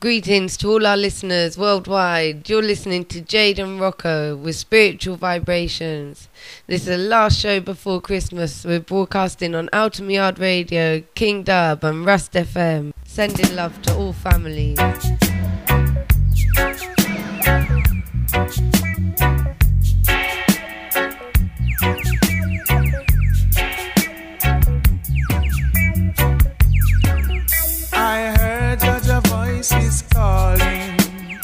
Greetings to all our listeners worldwide. You're listening to Jade and Rocco with Spiritual Vibrations. This is the last show before Christmas. We're broadcasting on Alton Yard Radio, King Dub and Rust FM. Sending love to all families. I heard Jaja voices calling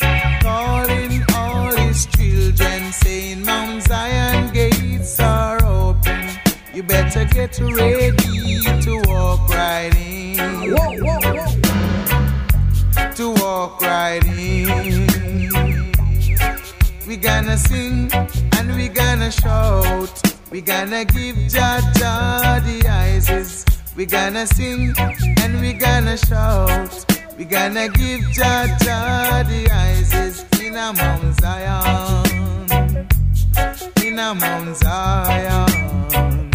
all his children, saying Mount Zion gates are open. You better get ready to walk right in. Whoa, whoa, whoa. To walk right in. We gonna sing and we gonna shout. We gonna give Jaja the eyes. We gonna sing and we gonna shout. We gonna give Jaja the eyes in a Mount Zion. In a Mount Zion.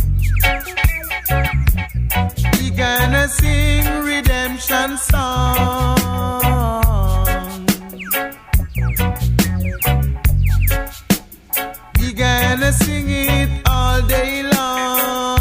We gonna sing redemption song. We gonna sing it all day long.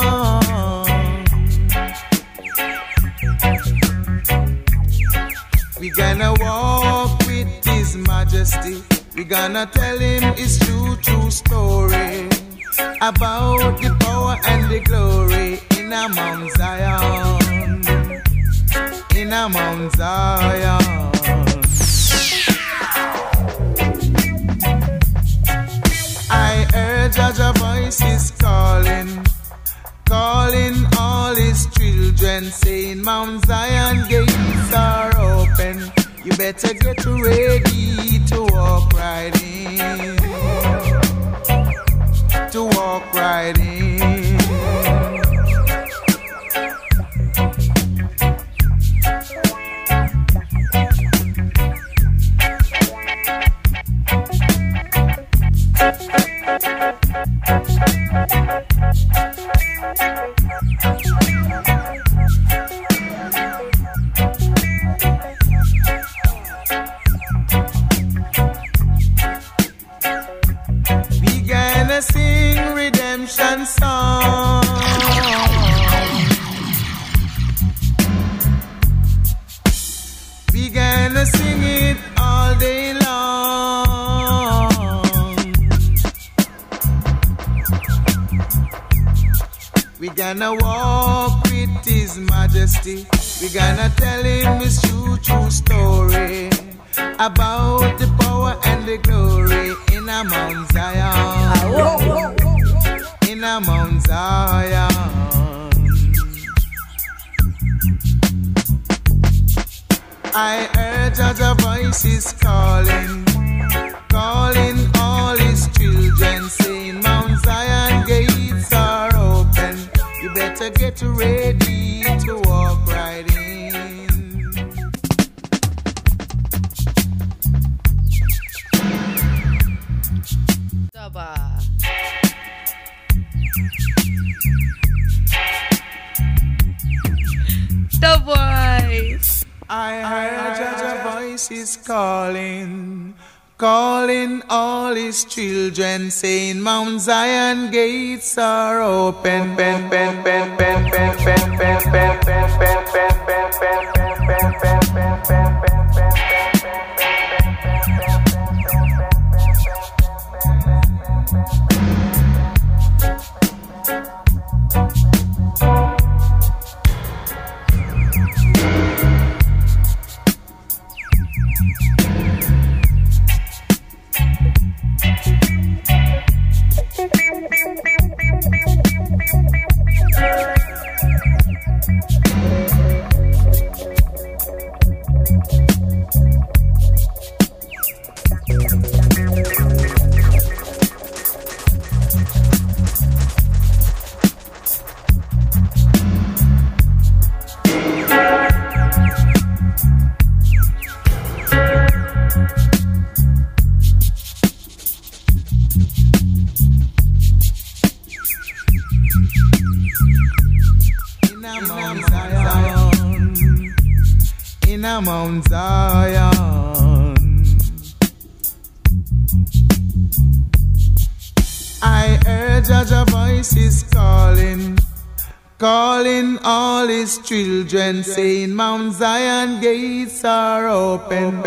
We gonna walk with His Majesty. We gonna tell Him His true story about the power and the glory in a Mount Zion. In a Mount Zion. I heard Jaja voices calling all his children, saying Mount Zion gates are open. You better get ready to walk right in. To walk right in. We gonna sing redemption song. We gonna sing it all day long. We gonna walk with His Majesty. We gonna tell Him His true story about the power and the glory in a Mount Zion. In a Mount Zion. I heard Jaja voices calling all his children, saying Mount Zion gates are open. You better get ready to walk right in. Dubba. The voice. I heard Jaja voices calling all his children, saying Mount Zion gates are open. in a Mount Zion. Zion. I heard Jaja voices calling, calling all his children, saying Mount Zion gates are open.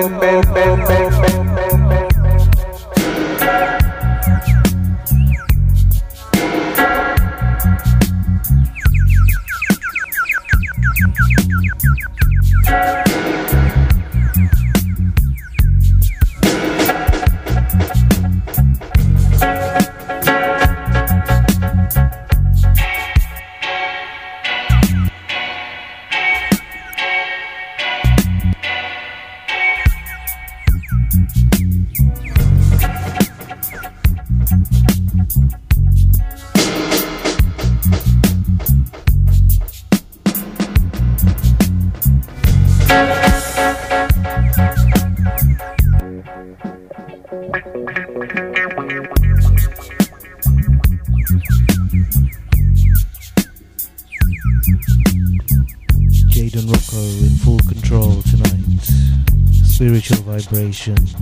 Jaden Rocco in full control tonight. Spiritual vibrations.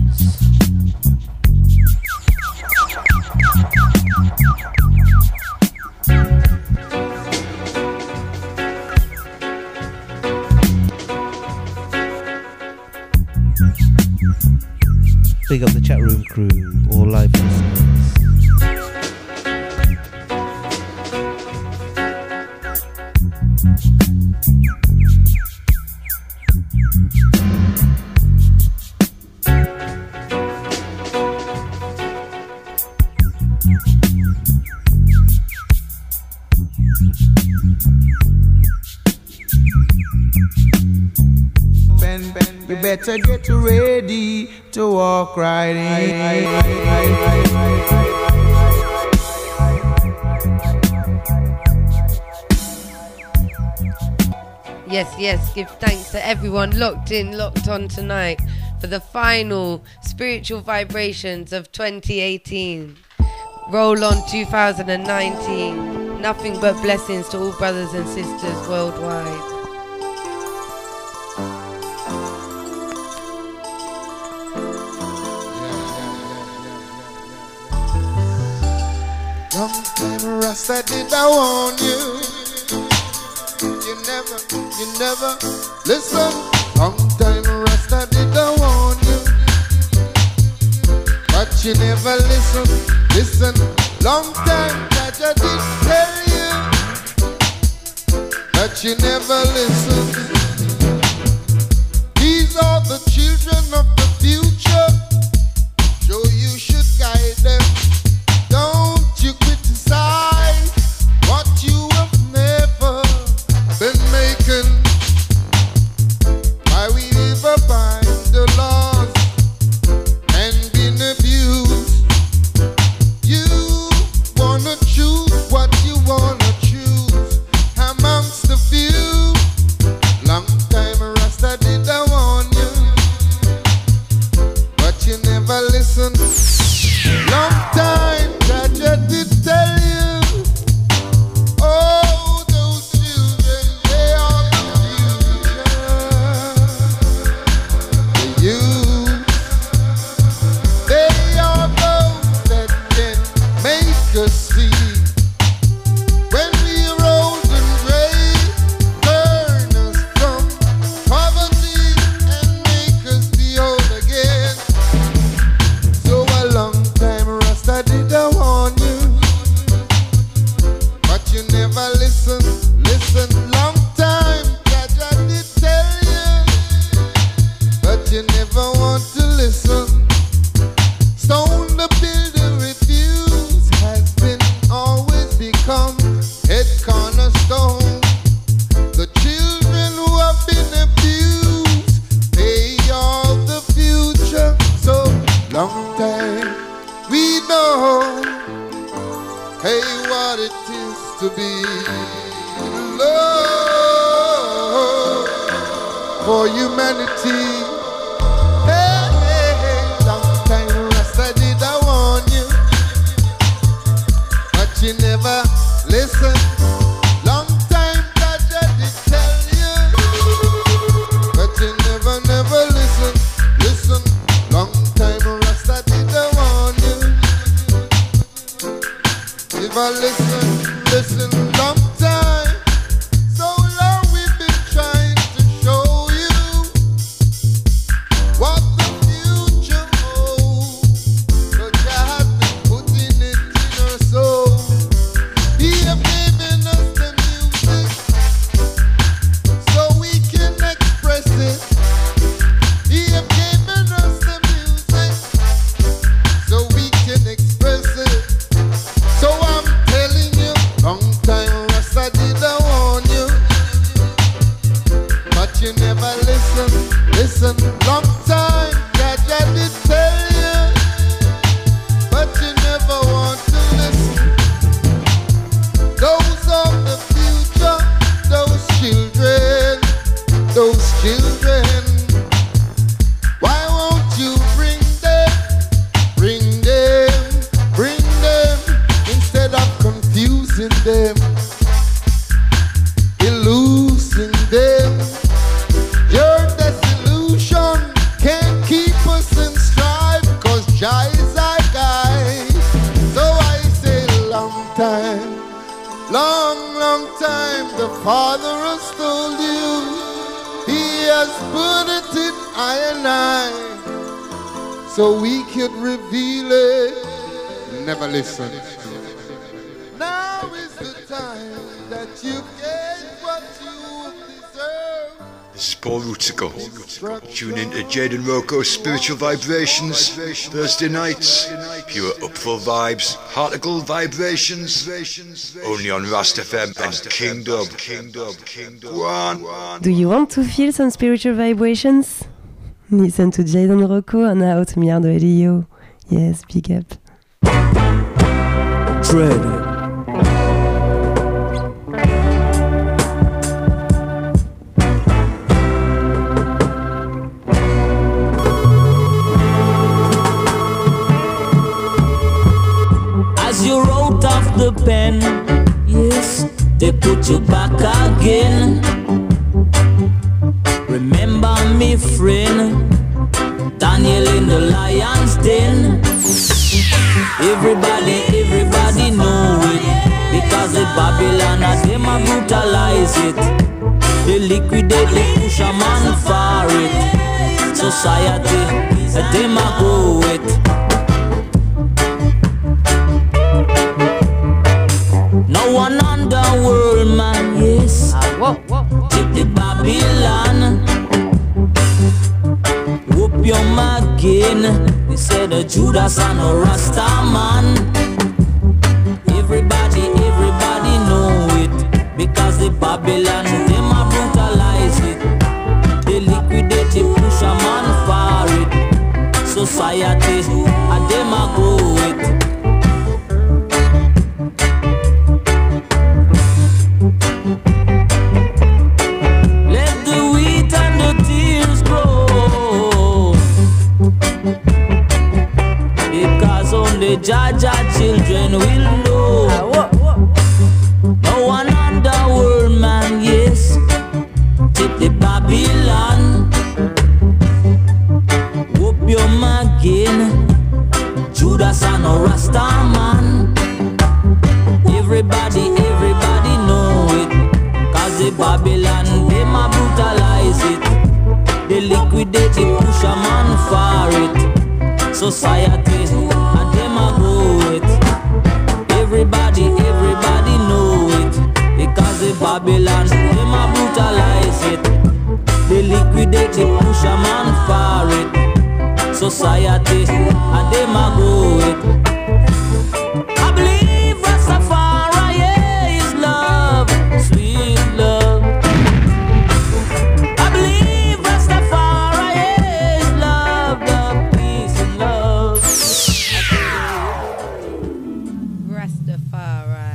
Big up the chat room crew, all live listeners. You better get ready to walk right in. Yes, give thanks to everyone locked in, locked on tonight for the final spiritual vibrations of 2018. Roll on 2019. Nothing but blessings to all brothers and sisters worldwide. Long time Rasta did I warn you. You never listen. Long time Rasta did I warn you, but you never listen. Long time that I did tell you, but you never listen. These are the children of the future, so you should guide them. Don't you criticize what you have never been making. Why we live by the laws and been abused. You wanna choose what you wanna choose amongst the few. Long time Rasta did I warn you, but you never listen. Long time Jaja did tell you, oh, those children, they are the future. The youth, they are those that can make us see. When we rose and brave, turn us from poverty and make us be whole again. So a long time Rasta did I warn you, but you never listen. Long time Jaja did tell you, but you never want to listen. Stone the builder refuse has been always become head cornerstone. The children who have been abused, they are the future. So long time we know, hey, what it is to be love for humanity. Hey, long time Rasta did I warn you, but you never listen. Long time Jaja did tell you, but you never listen. never listen, long time. So long we've been trying to show you what the future holds. But God has been putting it in our soul. He have given us the music so we can express it. He have given us the music so we can express it. So I'm telling you, long time Rasta did I warn you, but you never listen, long time Jaja did tell you, but you never want to listen. Those of the future, those children, why won't you bring them, instead of confusing them, illusion them. Your disillusion can't keep us in strife, cause Jah is our guide. So I say long time, long time, the Father has told you, He has put it in I and I, so we could reveal it. Never listen. Now is the time that you get what you deserve. This is Paul Rutico. Tune in to Jaden Rocco's Spiritual Vibrations, Thursday nights. Pure upful vibes, heartical vibrations, only on Rast FM and King Dub. Go on. Do you want to feel some spiritual vibrations? Listen to Jaden Rocco on Out Milliard Radio. Yes, big up. Dread. As you wrote off the pen, yes, they put you back again. Remember me, friend, Daniel in the lion's den. Everybody know it, because the Babylon them a brutalize it. They liquidate, they push a man for it. Society, them a go it. No one underworld man, yes. Take the Babylon, whoop your again. They said a Judas and a Rasta man. Everybody know it, because the Babylon them a brutalize it. They liquidate it, push a man for it. Society, them a go it. The Jaja children will know. No one underworld man, yes. Take the Babylon, whoop your again. Judas and a Rasta man. Everybody know it, cause the Babylon, them a brutalize it. They liquidate it, push a man for it. Society, and them a go it. Everybody know it, because the Babylon, them a brutalize it. They liquidate it, push a man for it. Society, and them a go it. I believe Rastafari is love, sweet love. I believe Rastafari is love, love, peace and love. Rastafari.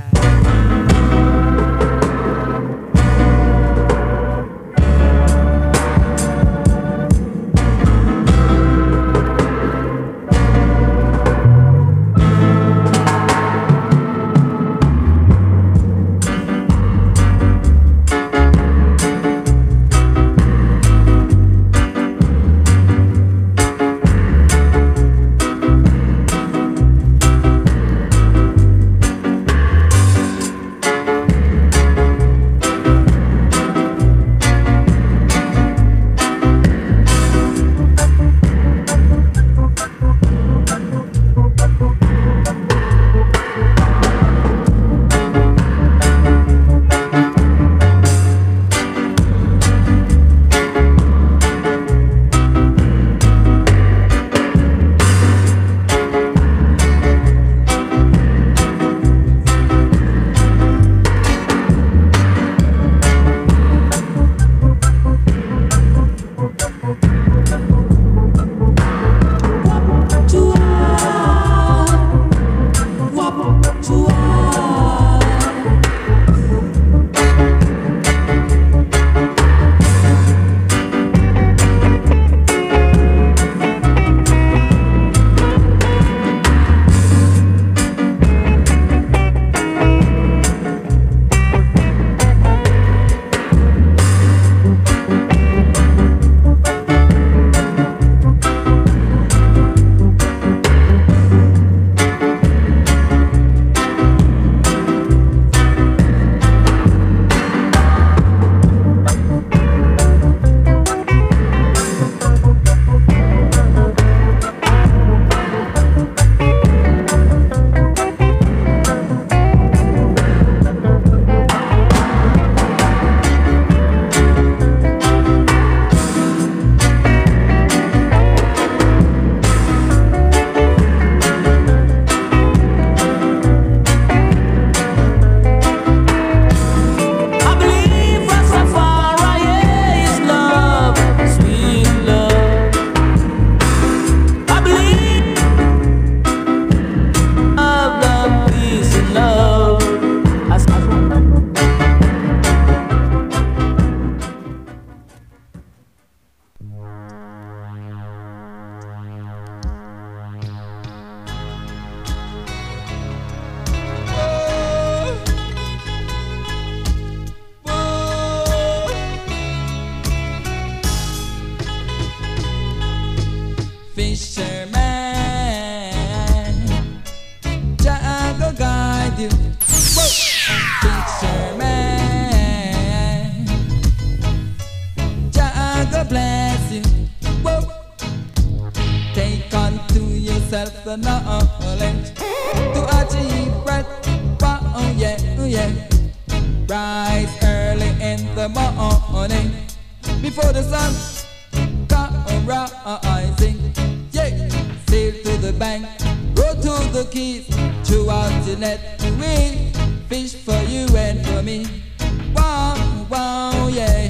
the knowledge to achieve breath. Oh yeah, oh yeah. Rise early in the morning before the sun come rising. Yeah, sail to the bank, go to the keys, throughout the net. We fish for you and for me. Wow, wow, yeah.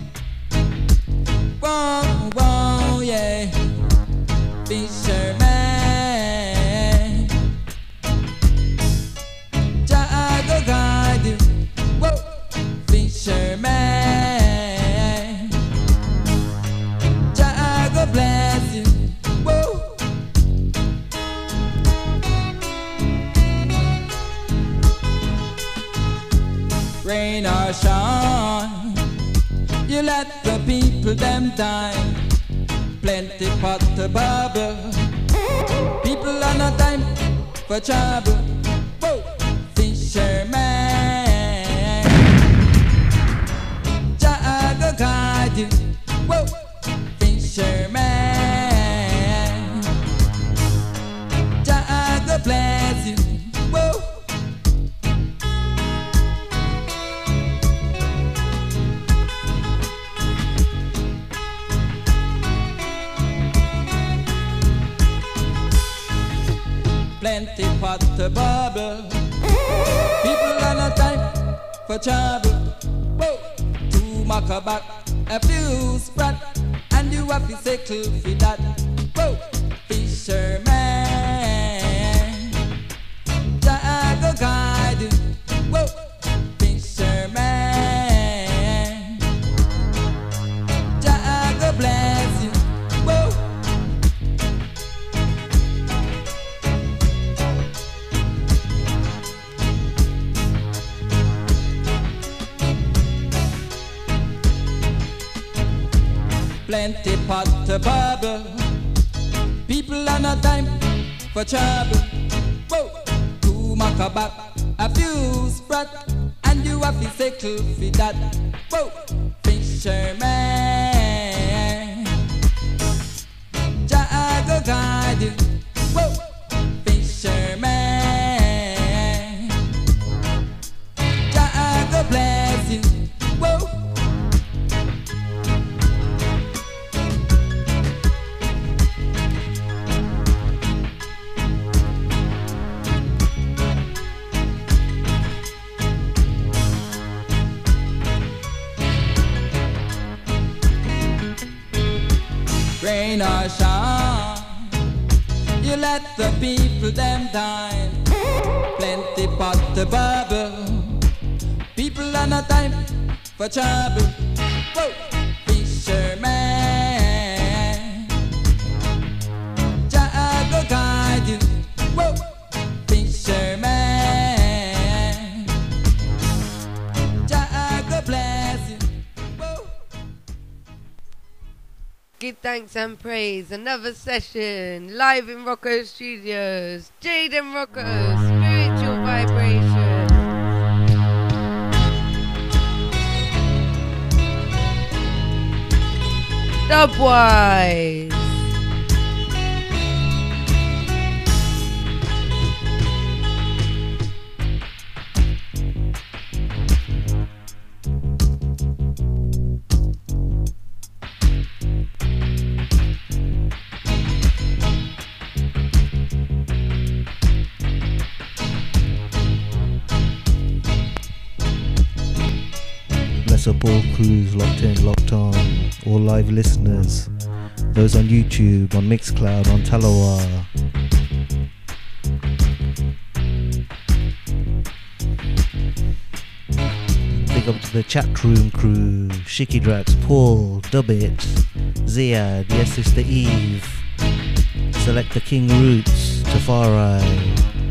Wow, wow, yeah. Fisherman, Jah go guide you. Whoa, fisherman, Jah go bless you. Whoa. Rain or shine, you let the people them dine. Plenty pot to bubble, people are no time for trouble. Whoa, fisherman, Jah go guide you. Whoa, fisherman, Jah go bless you. Whoa. Plenty pot to bubble, people are no time for trouble. Whoa, two marker back, a few sprat, and you have to settle for that. Whoa, fisherman, Jah go guide you. Whoa, fisherman, Jah go bless you. Whoa. Plenty pot to bubble, people are no time for trouble. Whoa, two marker back, a few sprat, and you have to settle for that. Whoa, fisherman, Jah go guide you. Whoa, fisherman, Jah go bless you. Whoa. Rain or shine, you let the people them dine. Plenty pot to bubble, people are no time for trouble. Whoa, fisherman, Jah go guide you. Whoa, fisherman, Jah go bless you. Whoa. Give thanks and praise. Another session live in Rocco Studios. Jaden Rocco, Spiritual Vibration. Dubwise. Bless up all crews locked in, locked on, all live listeners, those on YouTube, on Mixcloud, on Talawa. Big up to the chat room crew, Shiki Drax, Paul, Dubbit, Ziad, yes Sister Eve, Selector King Roots, Tafari.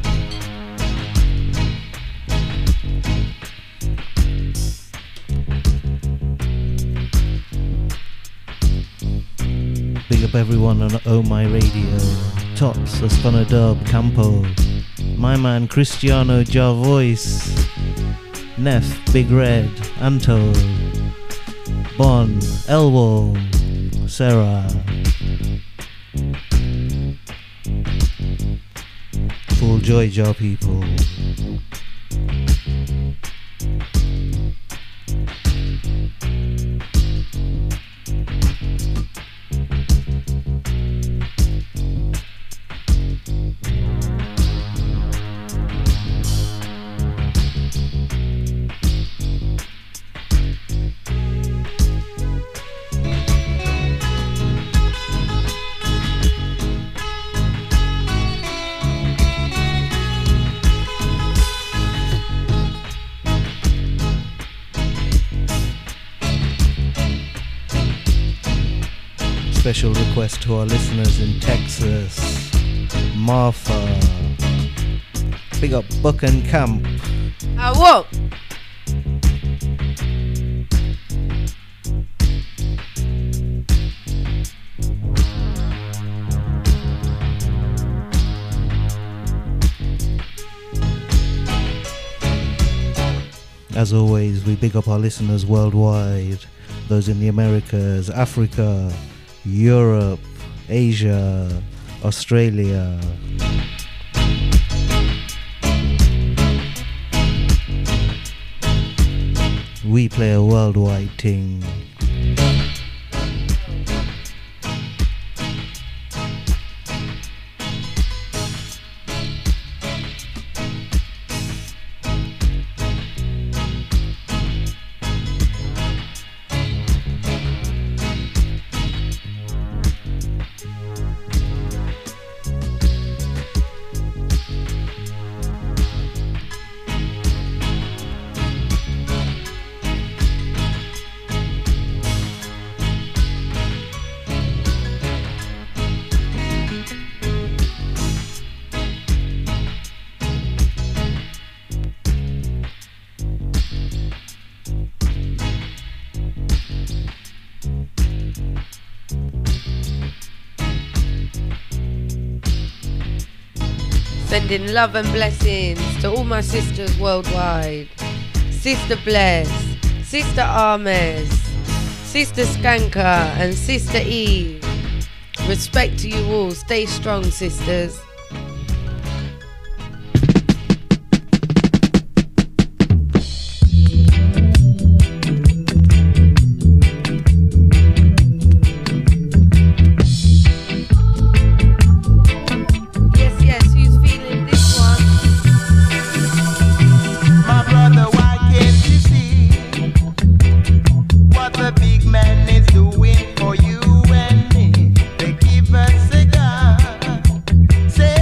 Big up everyone on Oh My Radio, Tops, Astana Dub, Campo, my man Cristiano Jar Voice, Neff, Big Red, Anto, Bon, Elwo, Sarah. joy, Jah people. Special request to our listeners in Texas, Martha. Big up Buck and Camp. I won't. As always, we big up our listeners worldwide, those in the Americas, Africa, Europe, Asia, Australia. We play a worldwide thing. Sending love and blessings to all my sisters worldwide. Sister Bless, Sister Armes, Sister Skanka and Sister Eve. Respect to you all. Stay strong, sisters. Say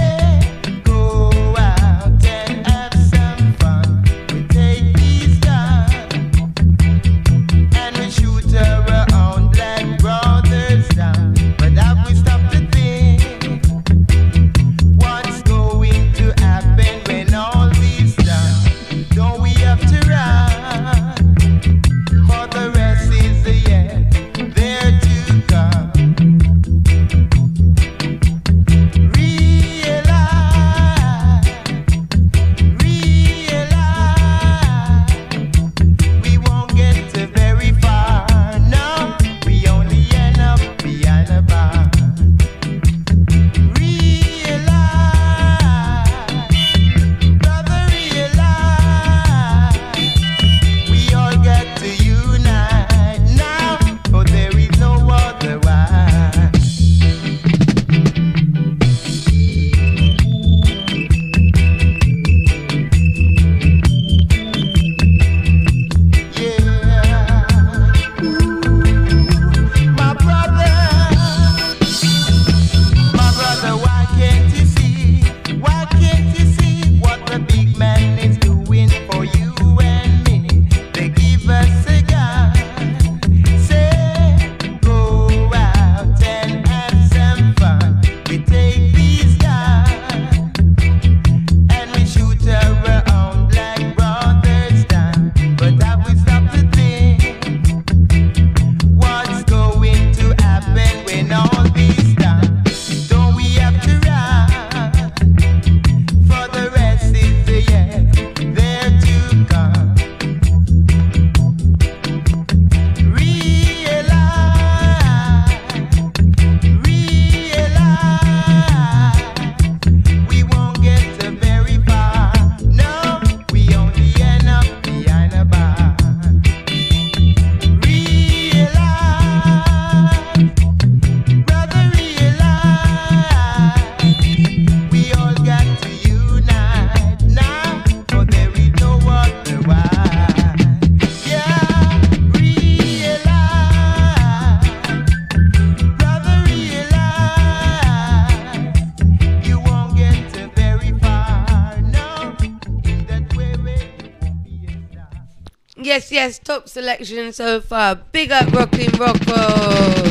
Yes, top selection so far. Big up Rockin' Rocco.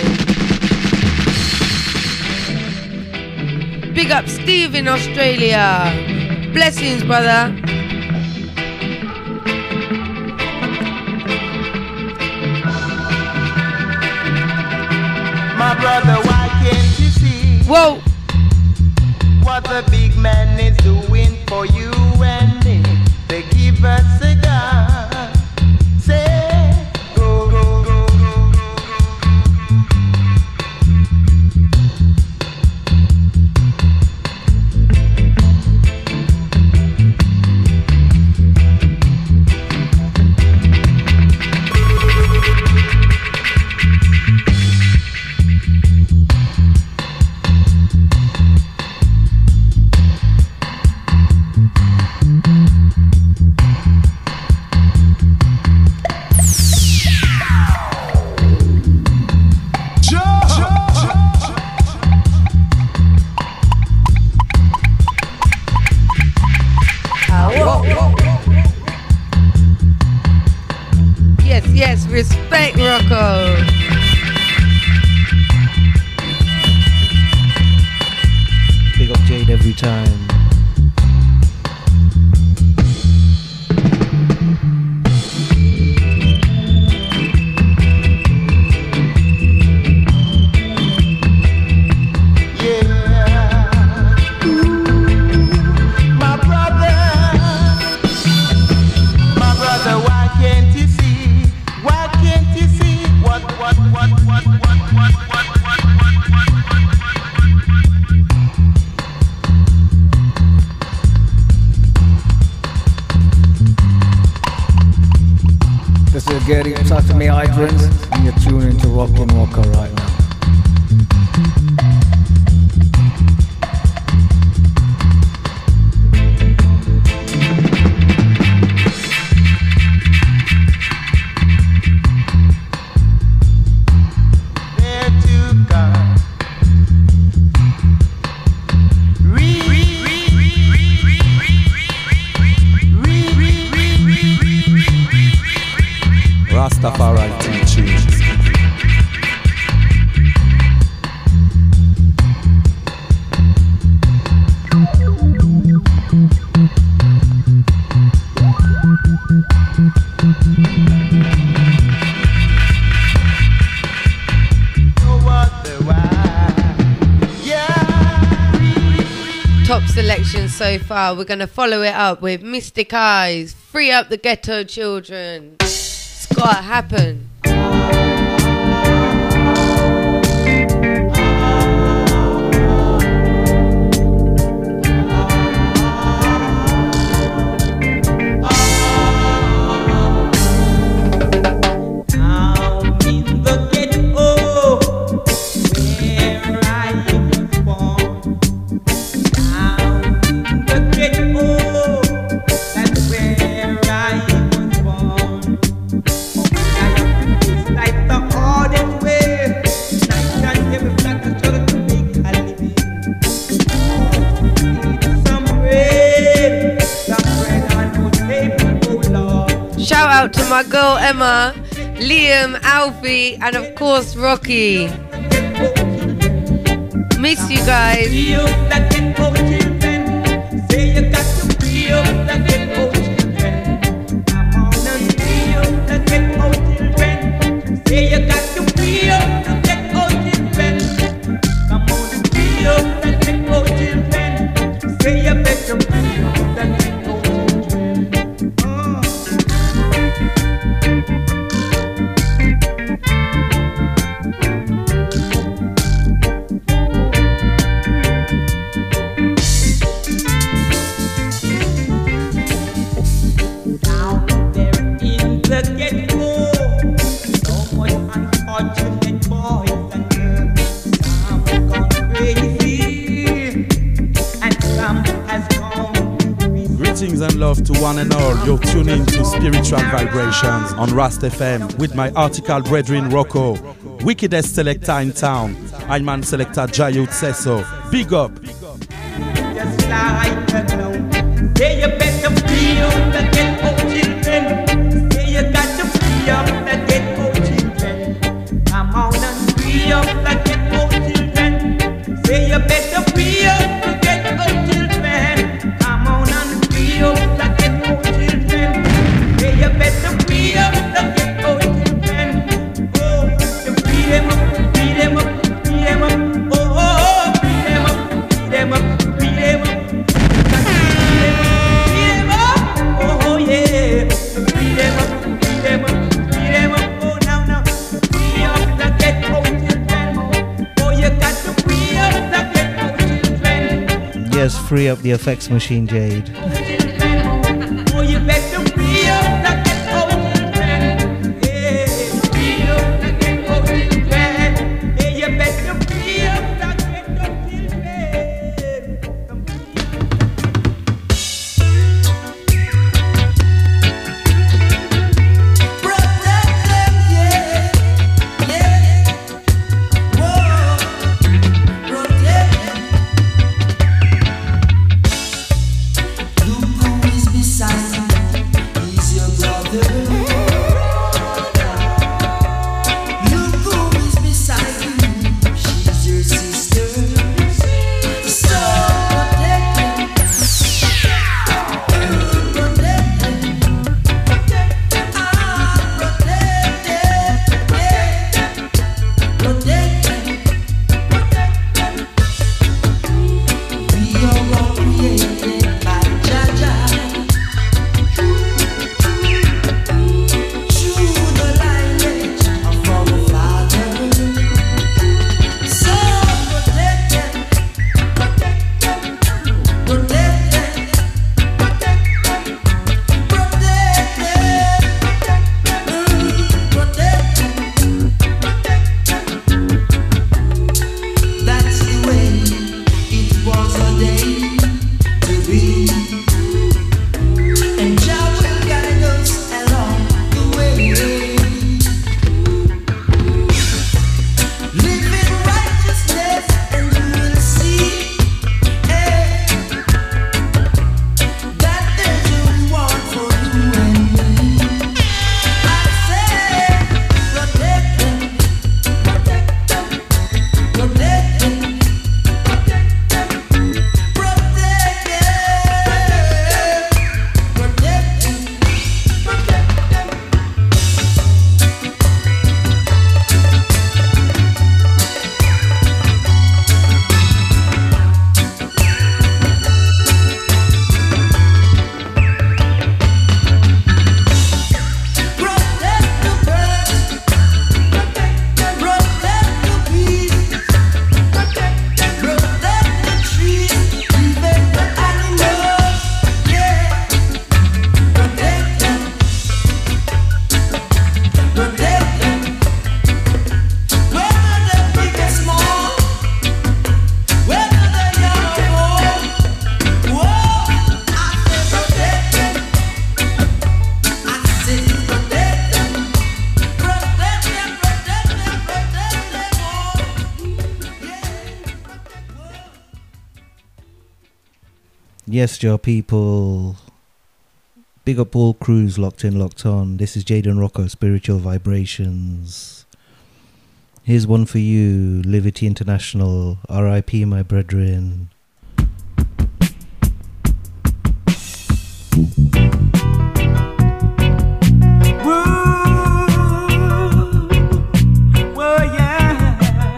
Big up Steve in Australia. Blessings, brother. My brother, why can't you see? Whoa. What the big man is doing for you and me? They give us a gun. Say, go, go, go, go, go, Yes, respect Rocco. Big up Jade every time. This is Gary Sesame Hydrants, and you're tuning to Rockin' Walker right now. Rastafari teachings. Top selection so far. We're going to follow it up with Mystic Eyes. Free up the ghetto children. It's gotta happen. Shout out to my girl Emma, Liam, Alfie, and of course Rocky. Miss you guys. And love to one and all. You're tuning to Spiritual Vibrations on Rast FM with my article brethren Rocco, wickedest selector in town. I'm man selector Jayut Seso. Big up. Just like the know. Say you better feel the ghetto children. Say you got to free up the ghetto children. Come on and free up the ghetto children. Say you better free up the ghetto children. Come on and free up the ghetto children. Say you better free up the ghetto children. Oh, to free them up, free them up, free them up. Oh, free them up, free them up, free them up. Free them up, oh yeah. Free them up, free them up, free them up. Oh now, free up the ghetto children. Oh, you got to free up the ghetto children. Yes, free up the effects machine, Jade. Oh, you better free up the ghetto children. Yeah, free up the ghetto children. Yeah, you better free up the ghetto children. Protect them, yeah, yeah. Whoa, protect them. Look who is beside you. He's your brother. Look who is beside you. She's your sister. So protect them. Protect them. Ah, protect them. Yeah. Protect them. We are all created by Jah. Through the lineage of our Father. So protect them. Protect them. Protect them. Protect them. That's the way it was ordained to be. And Jah will guide us along the way. Live in righteousness and you will see that there's a reward for you and me. I say, protect them, protect them, protect them, protect them, protect them, protect them, protect them. Protect the birds, protect the bees, protect the trees, even the animals, yeah. Protect them, whether they're big or small, whether they're young or old. Whoa, I say protect them. I say protect them. Protect them, protect them, protect them all. Yeah. Yes, Jah people. Big up all crews locked in, locked on. This is Jaden Rocco, Spiritual Vibrations. Here's one for you, Liberty International. R.I.P. my brethren. Whoa, yeah.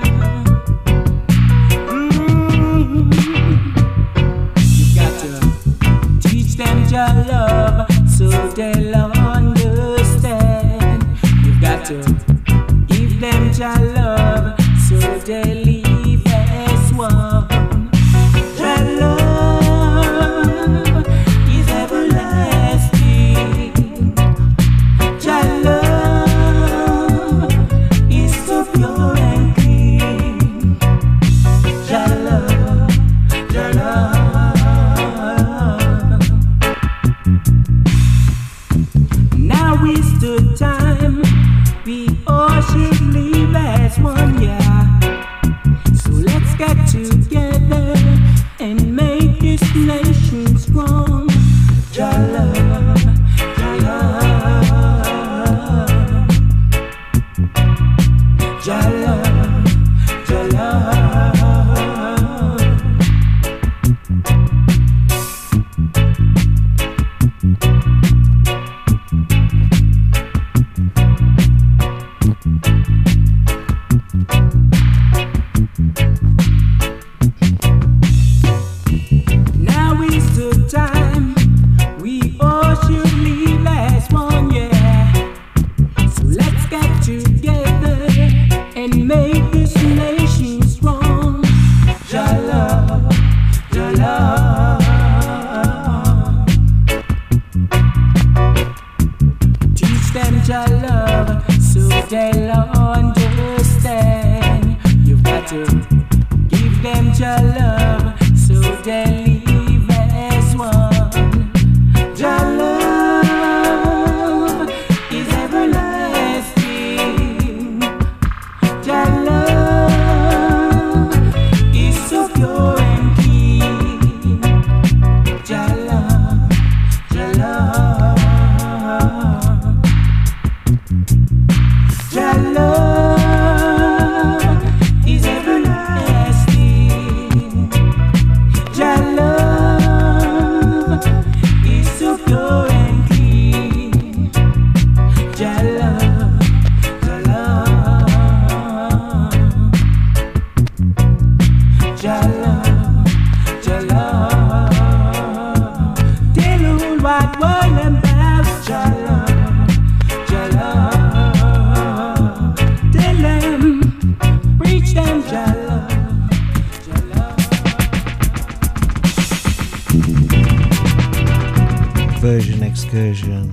You got to teach them your love so they'll understand. You got to give them your love so they'll live as one. Your love is everlasting. Your love is so pure and clean. Your love, your love. Now is the time we all should live as one, yeah. So let's get together and make this nation strong. Your love, your love. them your love, so they live as one. Your love is everlasting. Your love is so pure and clean. Your love, your love, your love is everlasting. Your love is so pure and clean. Your love, your love, your love, your love. Tell all what one about your love, your love. Tell them, preach them your love, your love. Version excursion.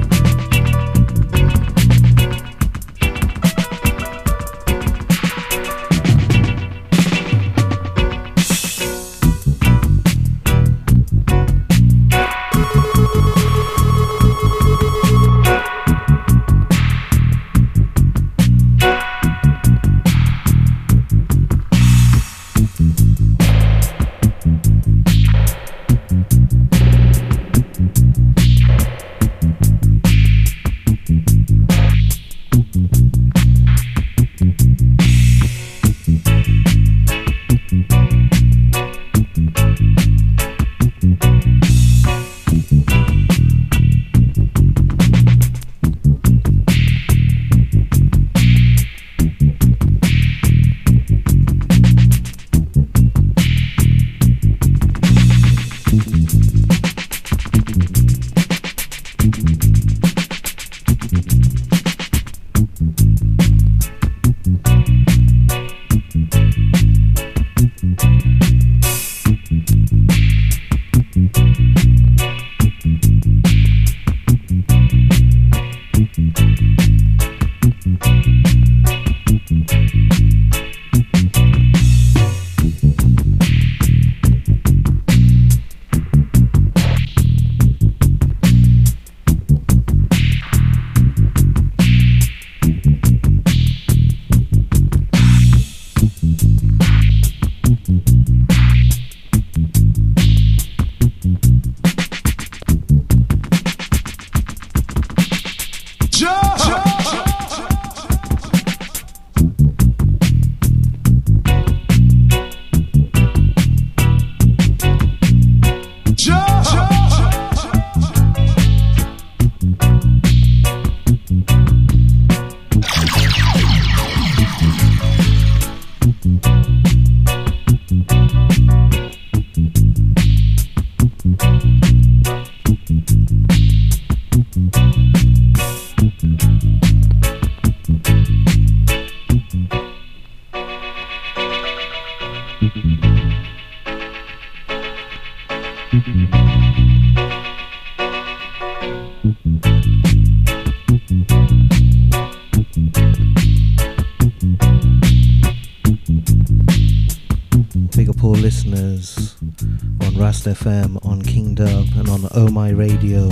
Big up all listeners on Rast FM, on King Dub, and on Oh My Radio.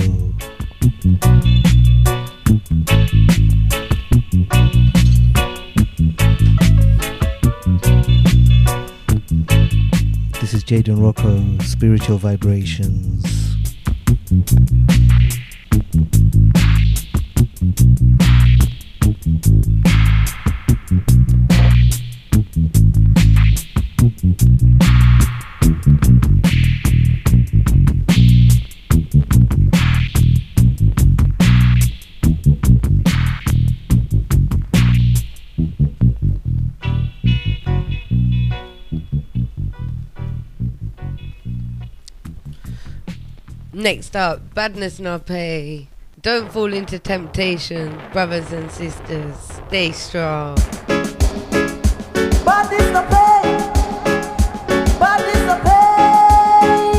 This is Jaden Rocco, Spiritual Vibrations. Next up, Badness Not Pay. Don't fall into temptation, brothers and sisters. Stay strong. Badness Not Pay. Badness Not Pay.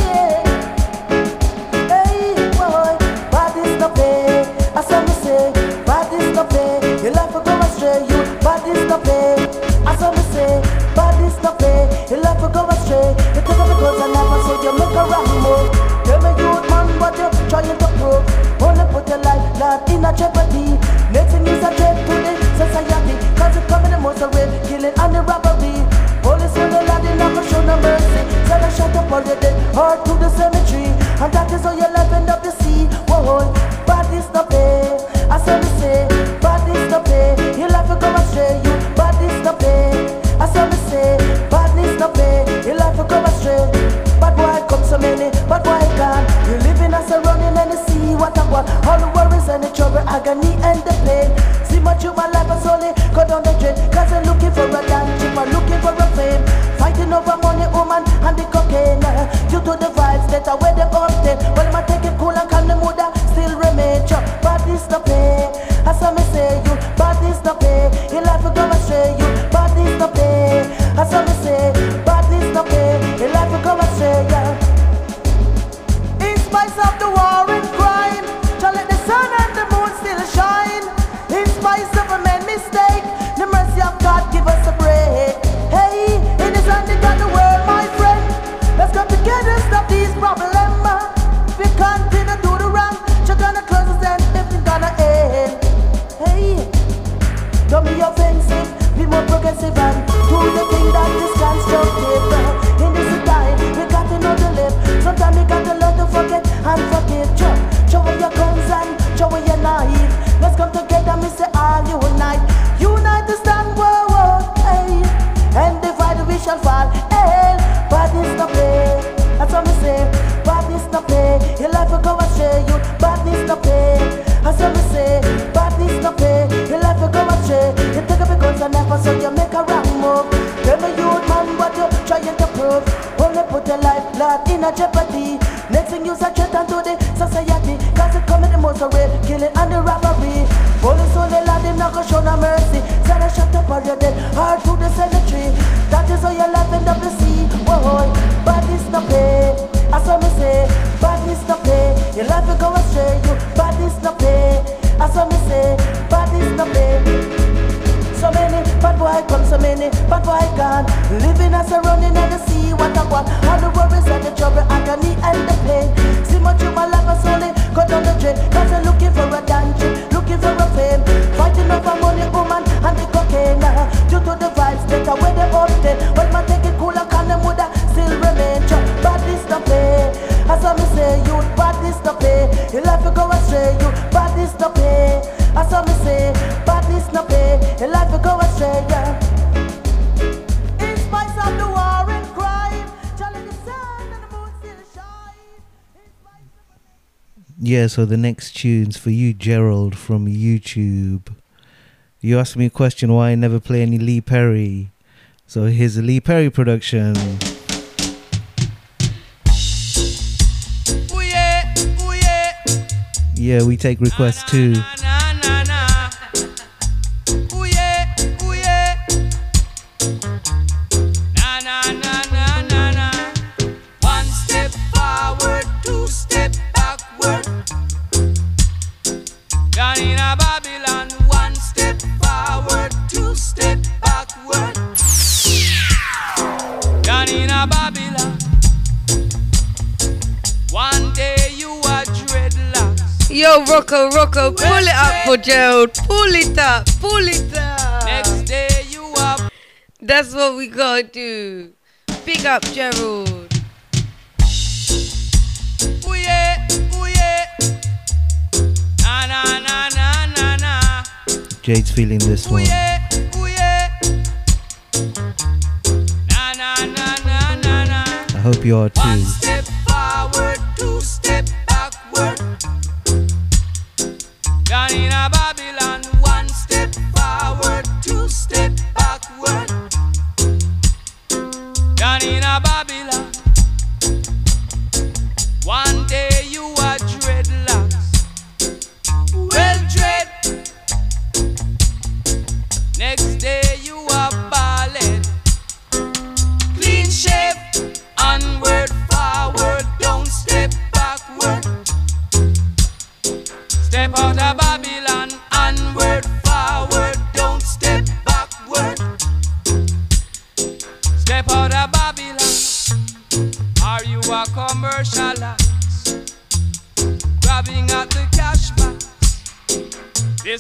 Hey boy, badness not pay. As I say, badness not pay. Your life will go astray. You badness not pay. As I say, badness not pay. your life will go astray. You take up because I never so you make a wrong move. Tell me youth man what you're trying to prove. Only put your life, Lord, in a jeopardy. Next thing is a threat to the society. Cause it's coming the most away, killing and the robbery. Police on the land, they never show no mercy. So they shut up all your dead heart to the cemetery. And that is how your life end up, you see. Whoa, bad is no pay. I saw me say, bad is no pay. Your life will go astray, you bad is no pay. I saw me say, bad is no pay. Your life will go astray. Bad boy come so many, bad boy gone. You living as a running and you see what I want. All the worries and the trouble, agony and the pain. See much of my life is only go down the drain. Cause I'm looking for a damn chip, I'm looking for a fame. Fighting over money, woman, and the cocaine. Due to the vibes that are where they obtain. Well, I take it cool and calm the mood, still remain. Bad is no pay. I saw me say you, bad is no pay. Your life will go astray, you, bad is no pay. I saw me say, bad is no pay. Your life will go astray, yeah. In spite of the war and crime, shall let the sun and the moon still shine. In spite of a man mistake, the mercy of God give us a break. Hey, in His hand He got the world, my friend. Let's come together, stop these problems. If we continue do the wrong, you're gonna close us and everything gonna end. Hey, don't be offensive, be more progressive and do the thing that is constructive. In this time, we got to know the live. Sometimes we got to learn to forget and forgive. Show where your guns and show where your knife. Let's come together, me say all unite. Unite to stand, whoa, whoa, hey. And divide we shall fall, hey. Bad is no pay, that's what me say. Bad is no pay, your life will go astray. You, bad is no pay, that's what me say. Bad is no pay, your life will go astray. You take up because I never so you make a wrong move. Tell me youth man what you trying to prove. Only put your life, Lord, in a jeopardy. Next thing you say threaten to the society. Cause it coming the most away, killing and the robbery. Police on the land, they not gonna show no mercy. So they shut up all your dead hard to the cemetery. That is how your life end up the sea. Whoa, bad is no pay. I saw me say, bad is no pay. Your life will go astray, you bad is no pay. I saw me say, bad is no pay. So many bad boy come, so many bad boy gone. Living as a running and the sea, what I want. All the worries and the trouble, agony and the pain. See much of my life is only go down the drain. Cause I'm looking for a dungeon, looking for a fame. Fighting over money, woman, and the cocaine. Due to the vibes that are where they obtain. Well, man, take it cool and calm the mood, still remain. Bad is no pay. As I me say, you bad is no pay. Your life will go astray, you bad is no pay. As I me say, bad is no pay. Your life will go astray, yeah. In spite of the war and crime, shall let the sun and the moon still shine. Yeah, so the next tune's for you, Gerald, from YouTube. You asked me a question why I never play any Lee Perry. So here's a Lee Perry production. Ooh yeah, ooh yeah. Yeah, we take requests too. Ooh yeah, ooh yeah. Na na na na na na. One step forward, two step backward. Down in a Babylon, one step forward, two step backward. Down in a Babylon, one day you are dreadlocks. Yo, Rocco, pull it up for Gerald. Pull it up. Next day you are. That's what we gotta do. Big up Gerald. Ooh yeah, ooh yeah. Na na na na na na. Jade's feeling this Ooh one. yeah, ooh yeah. Na na na na na na. I hope you are One too. step forward, two step backward. Down in a Babylon, one step forward, two step backward. Down in a Babylon, one day you are dreadlocks. Well dread. Next day you are ballad. Clean shape, onward, forward, don't step backward. Step out of Babylon, onward, forward, don't step backward. Step out of Babylon.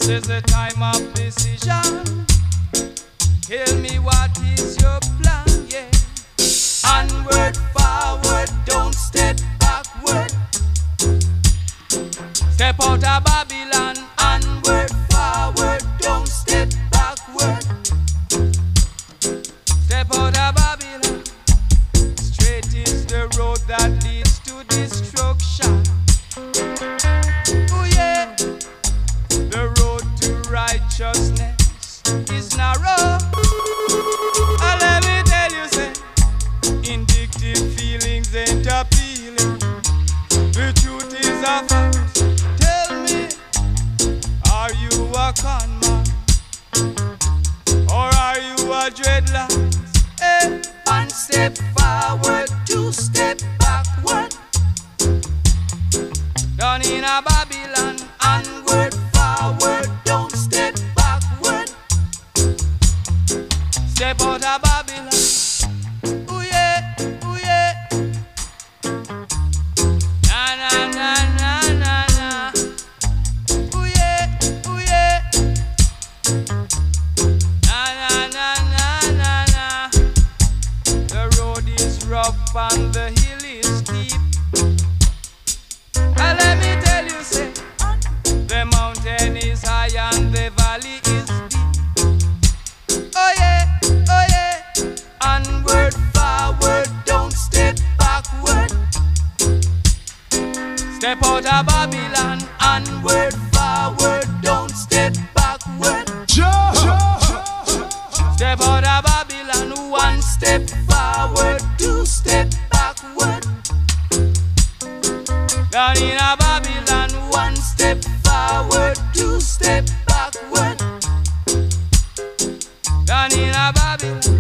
This is a time of decision. Tell me what is your plan, yeah. Onward, forward, don't step backward. Step out of Babylon. Onward, forward, don't step backward. Step out of Babylon. Straight is the road that leads to destruction. Oh yeah, the road to righteousness is narrow. Let me tell you, say, indictive feelings ain't appealing. The truth is a fact. Tell me, are you a con man? Or are you a dreadlock? Hey, one step forward, two step backward. Down in a Babylon, onward, forward, don't step backward. Step out of Babylon. Ooh yeah, ooh yeah. Na na na na na na. Ooh yeah, ooh yeah. Na na na na na na. The road is rough and the hill is steep. And let me tell you, say, the mountain is high and the valley is deep. Oh yeah, oh yeah. Onward, forward, don't step backward. Step out of Babylon. Onward, forward, don't step backward. Step out of Babylon. One step forward, two step backward. Down in a Babylon. One step forward, two step backward. Down in a Babylon.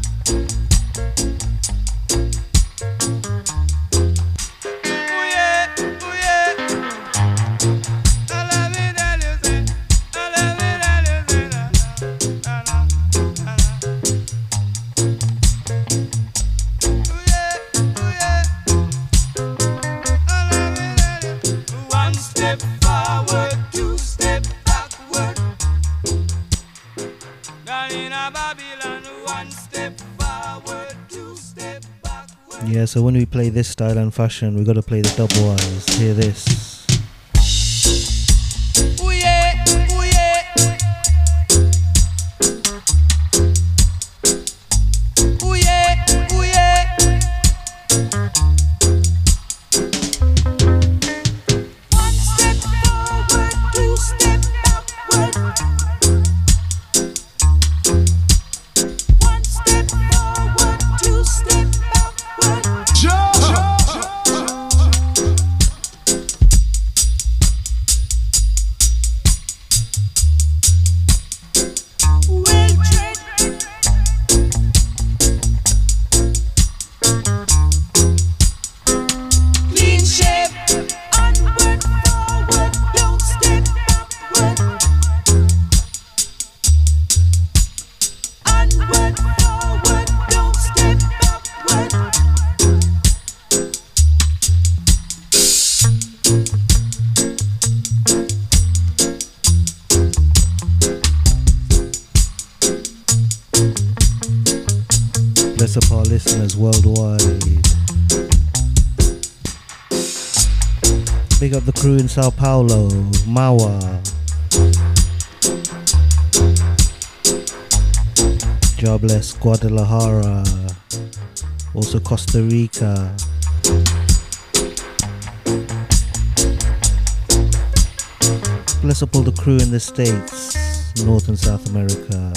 Yeah, so when we play this style and fashion, we gotta play the double I's. Hear this. Ooh yeah, ooh yeah. Ooh yeah, ooh yeah. One step forward, two step backward. One step forward, two step backward. Bless up our listeners worldwide. Big up the crew in Sao Paulo, Mawa. God bless Guadalajara, also Costa Rica. Bless up all the crew in the States, North and South America.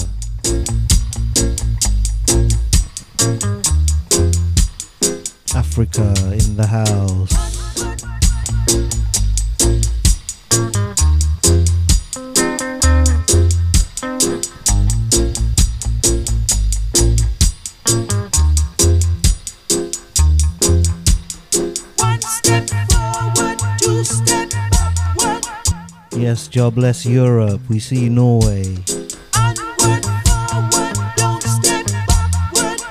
Africa in the house. One step forward, two step backward. Yes, God bless Europe. We see Norway. Onward, forward, don't step backward.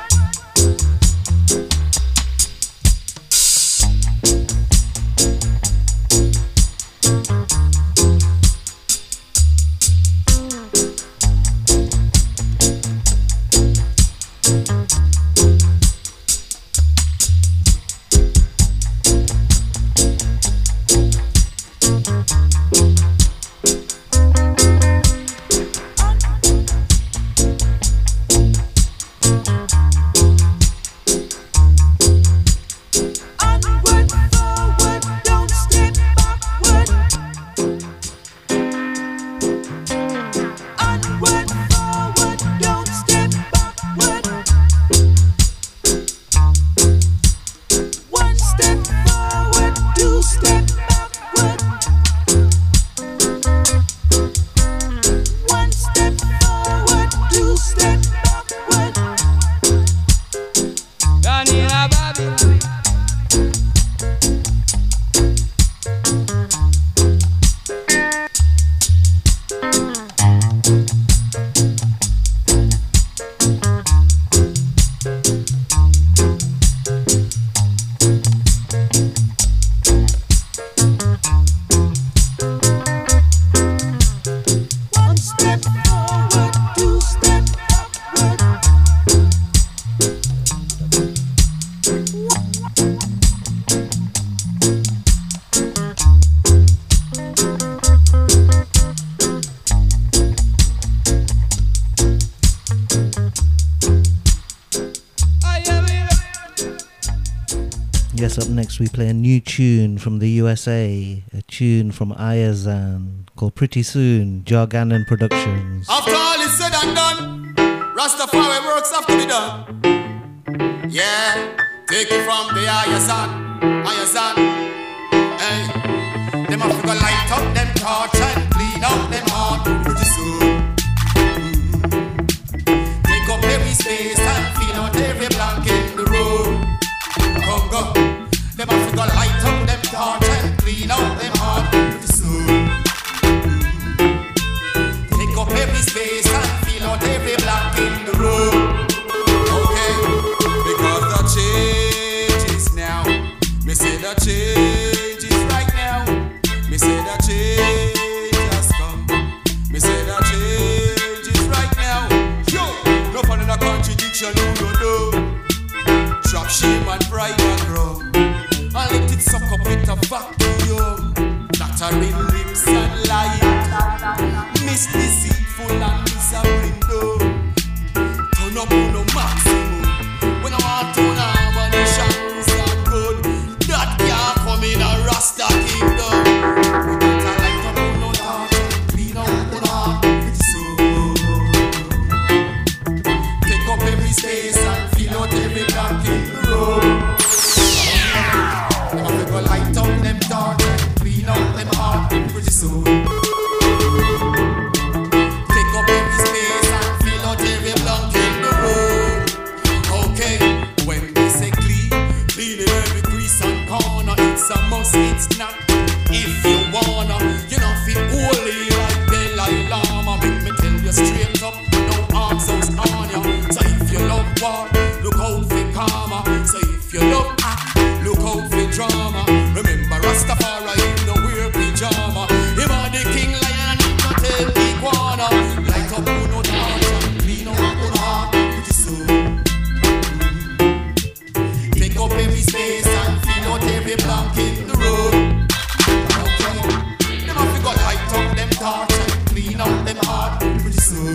step backward. One step forward, two step backward. Daniela Babylon. One step forward, two step backward. Yes, up next we play a new tune from the USA, a tune from Ayazan called Pretty Soon, Jarganon Productions. After all is said and done, Rastafari works have to be done. Yeah, take it from the Ayazan. Hey, them have to go light up them torch and clean out them heart pretty soon. Take up every space and feel out every blank in the room. Come go, them have to go light up them torch and clean out them heart pretty soon. Take up every space and feel out every blank in the room. Okay, because the change is now. Me say the change is right now. Me say the change has come. Me say the change is right now. Yo, no fun in a contradiction, no. Trap shame and pride and grow. And let it suck up with a vacuum. Flattering lips and lying. Miss deceitful and miserable though. Turn up on no maximum. When I want to harmony shines and good. That can't come in a Rasta kingdom. We got a light up on no torch and clean out the heart. So take up every space and fill out every blank in the room. Them have to go light up them torch and clean out them heart pretty soon. Take up every space and fill out every blank in the room. Okay, when they say clean in every crease and corner, it's a must, it's not. If you wanna, you know feel holy like Dalai Lama. Make me tell you straight up, no arms out on ya. So if you love war, look out for karma. So if you love act, look out for drama. Remember Rastafari, you know wear pyjama. Him are the king lion, not tell iguana. Light up who no torch and clean up who heart pretty soon. Take up every space and fill out every blank in the room. Okay, them have to go light up them torch and clean out them heart pretty soon.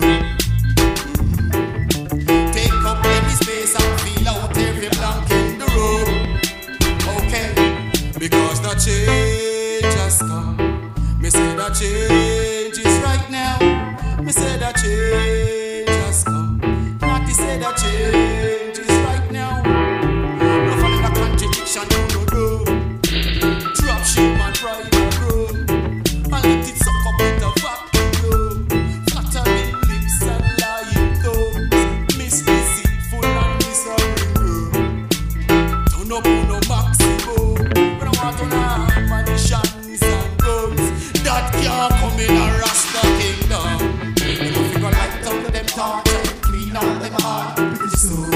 Take up every space and fill out every blank in the room. Okay, because the change has come. Me say the change is right now. Me say the change has come. Not to say the change is right now. No fun in a contradiction, no. Drop shame and pride and grow. And let it suck up with a vacuum. Flattering lips and lying tongues. Miss deceitful and miserable. Turn up on no maximum. When I want to have ammunitions and guns, that can't come in a Rasta kingdom. Them have to go light up them torch and clean out them heart pretty soon.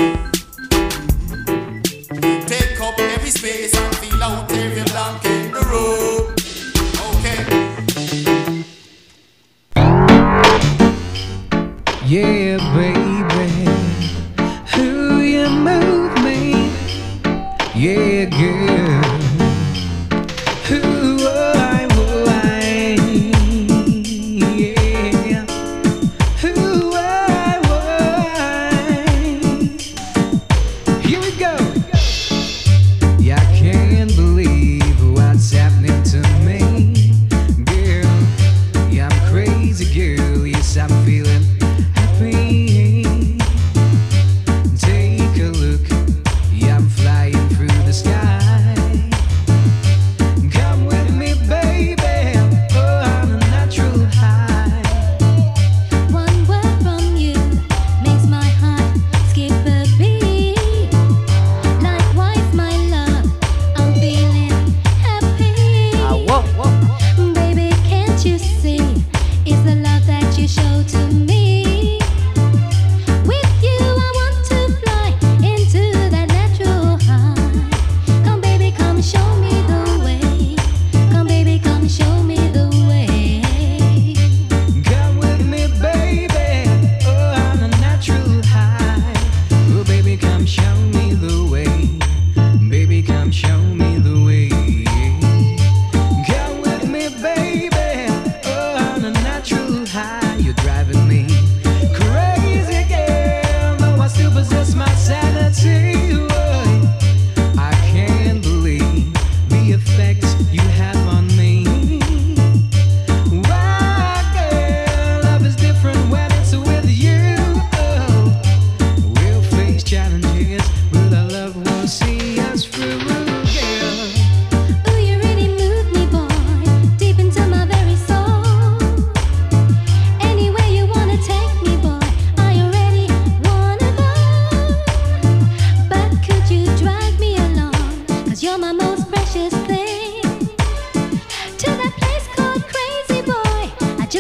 Take up every space and fill out every blank in the room. Okay. Yeah, baby, who you move me? Yeah, girl, who I, yeah, who I. Here we go. Yeah, I can't believe what's happening to me, girl. Yeah, I'm crazy, girl. Yes, I'm feeling happy. Take a look. Yeah, I'm flying through the sky.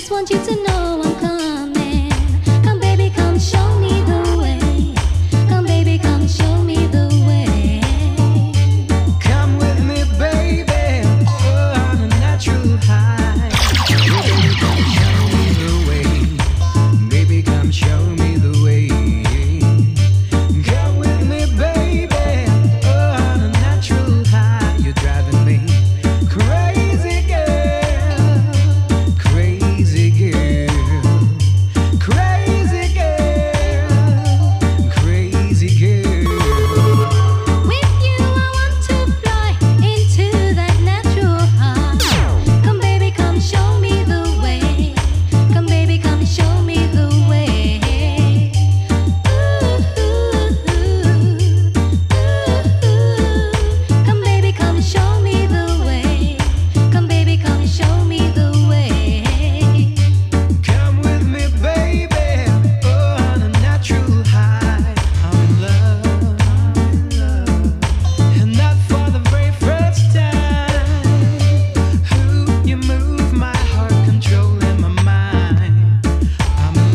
just want you to know I'm coming. Come baby, come show me the way. Come baby, come show me the way. Come with me, baby, oh, on a natural high. Baby, come show me the way. Baby, come show me the way. Come with me, baby, oh, on a natural high. You're driving me crazy, girl. Crazy girl. Crazy girl. Crazy girl. With you I want to fly into that natural high. Come baby, come show me the way. Come baby, come show me the way. Come baby, come show me the way. Come baby, come show me the way. Come with me, baby, oh, on a natural high. I'm in love, and not for the very first time. Who you move my heart, controlling my mind. I'm in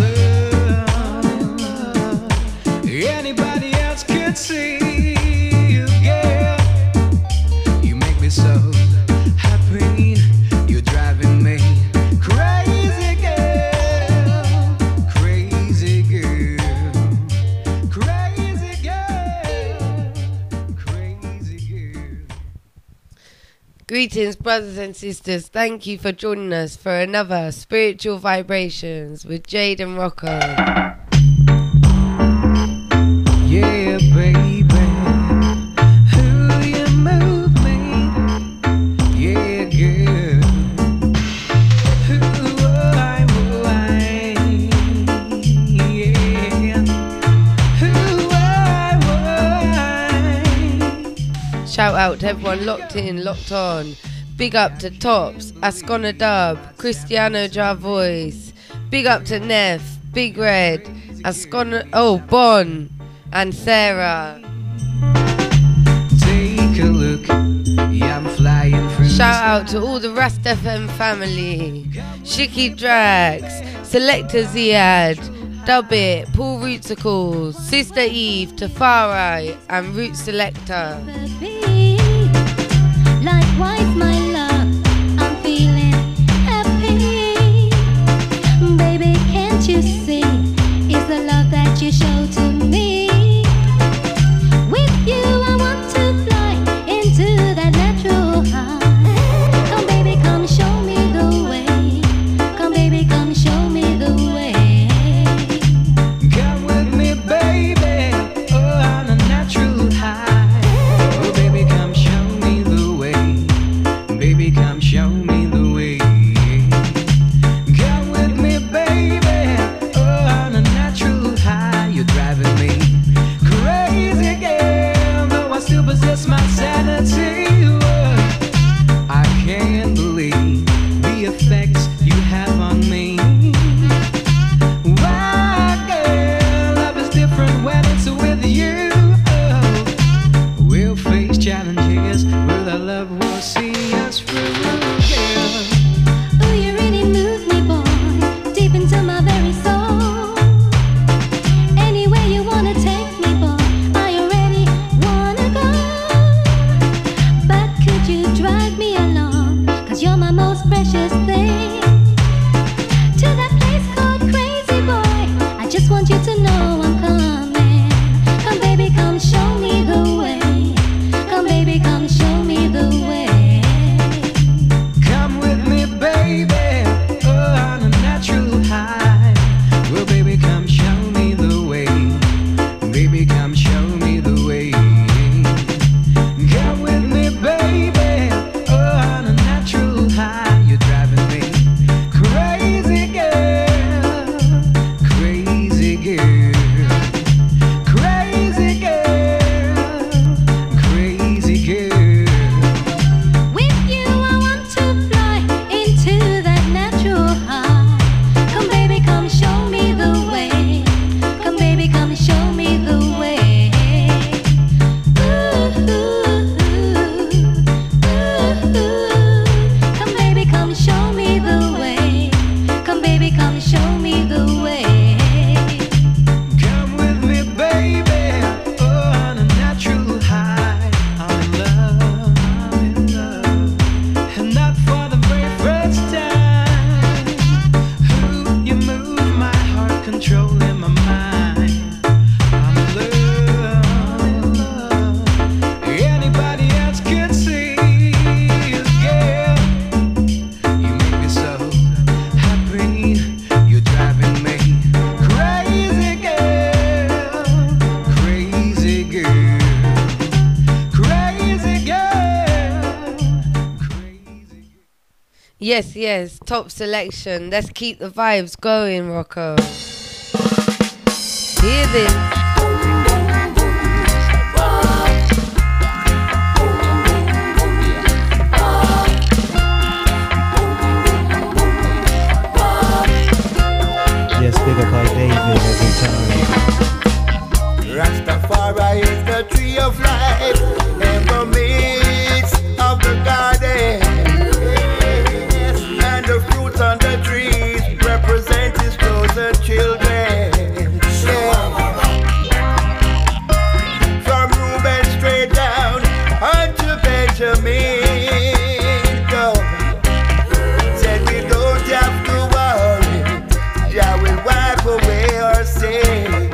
love. Anybody else could see you, girl. You make me so happy. You're driving me crazy, girl. Crazy girl. Crazy girl. Crazy girl. Greetings, brothers and sisters. Thank you for joining us for another Spiritual Vibrations with Jade and Rocco. Yeah, baby. Who you move me? Yeah, girl. Who I, yeah. Who I. Shout out to everyone locked in, locked on. Big up to Tops, Ascona Dub, Cristiano Jarvois. Big up to Neff, Big Red, Ascona, Bon, and Sarah. Take a look. Yeah, I'm flying through. Shout out to all the Rast FM family. Shiki Drax, Selector Ziad, Dubbit, Paul Rootsicles, Sister Eve, Tafari, and Root Selector. Likewise, my love, I'm feeling happy. Baby, can't you see? It's the love that you show to me. With you, I want to fly into that natural high. Come, baby, come show me the way. Come, baby, come show me the way. Come with me, baby, oh, on a natural high. Oh, baby, come show me the way. Baby, come show me the way. Come with me, baby, oh, on a natural high. You're driving me crazy, girl, though I still possess my sanity. Oh, I can't believe the effects you have on me. Why, girl, love is different when it's with you. Oh, we'll face challenges, but our love will see us through, girl. Oh, you really move me, boy, deep into my very soul. Anywhere you wanna take me, boy, I already wanna go. But could you drive me along? 'Cause you're my most precious thing. To that place called Crazy Boy, I just want you to know I'm coming. Come baby, come show me the way. Come baby, come show me the way. Yes, yes, top selection. Let's keep the vibes going, Rocco. Hear this. Yes, big up by David every time. Rastafari is the tree of life in the midst of the garden. Yes, and the fruit on the trees represent his chosen children. Yeah. From Reuben straight down unto Benjamin. Said we don't have to worry, Jah will wipe away our sins.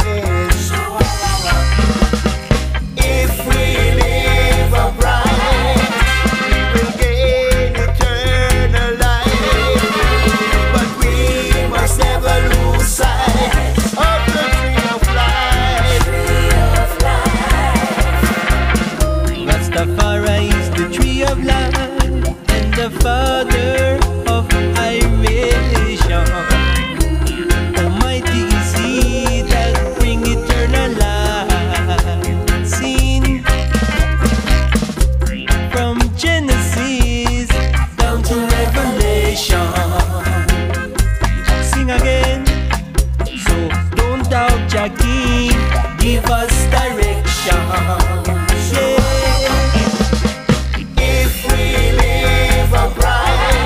If we live upright, we will gain eternal life. But we must never lose sight of the tree of life. Rastafari is the tree of life and the father of iration. Almighty is he that bring eternal life. Seen from Genesis down to Revelation. Sing again. So don't doubt Jah King, give us direction. Yeah. If we live upright,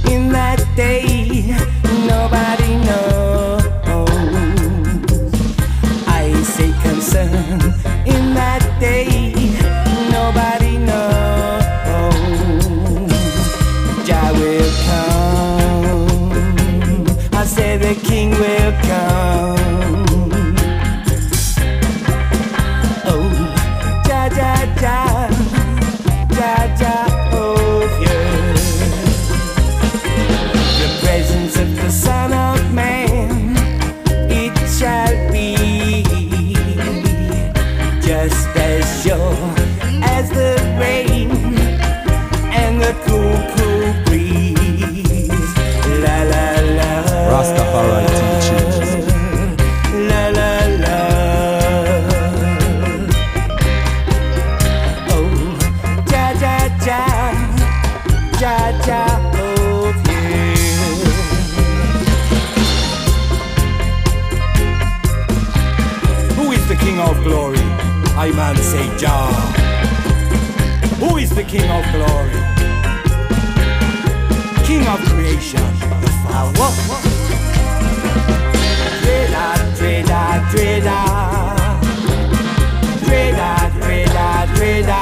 In that day, nobody knows. I say concern. In that day, nobody knows. Jah will come. I say the King will come. Oh, Jah, Jah, Jah, Jah, Jah, oh yeah. The presence of the Son of Man, it shall be just as sure as the rain and the cool, cool breeze. La la la. Rastafari teachings. La la la. Oh, Jah, Jah, Jah, Jah, Jah, oh yeah. Who is the King of Glory? I man say Jah. Who is the King of Glory? King of creation, the Father. Dreada, dreada, dreada. Dreada, dreada, dreada.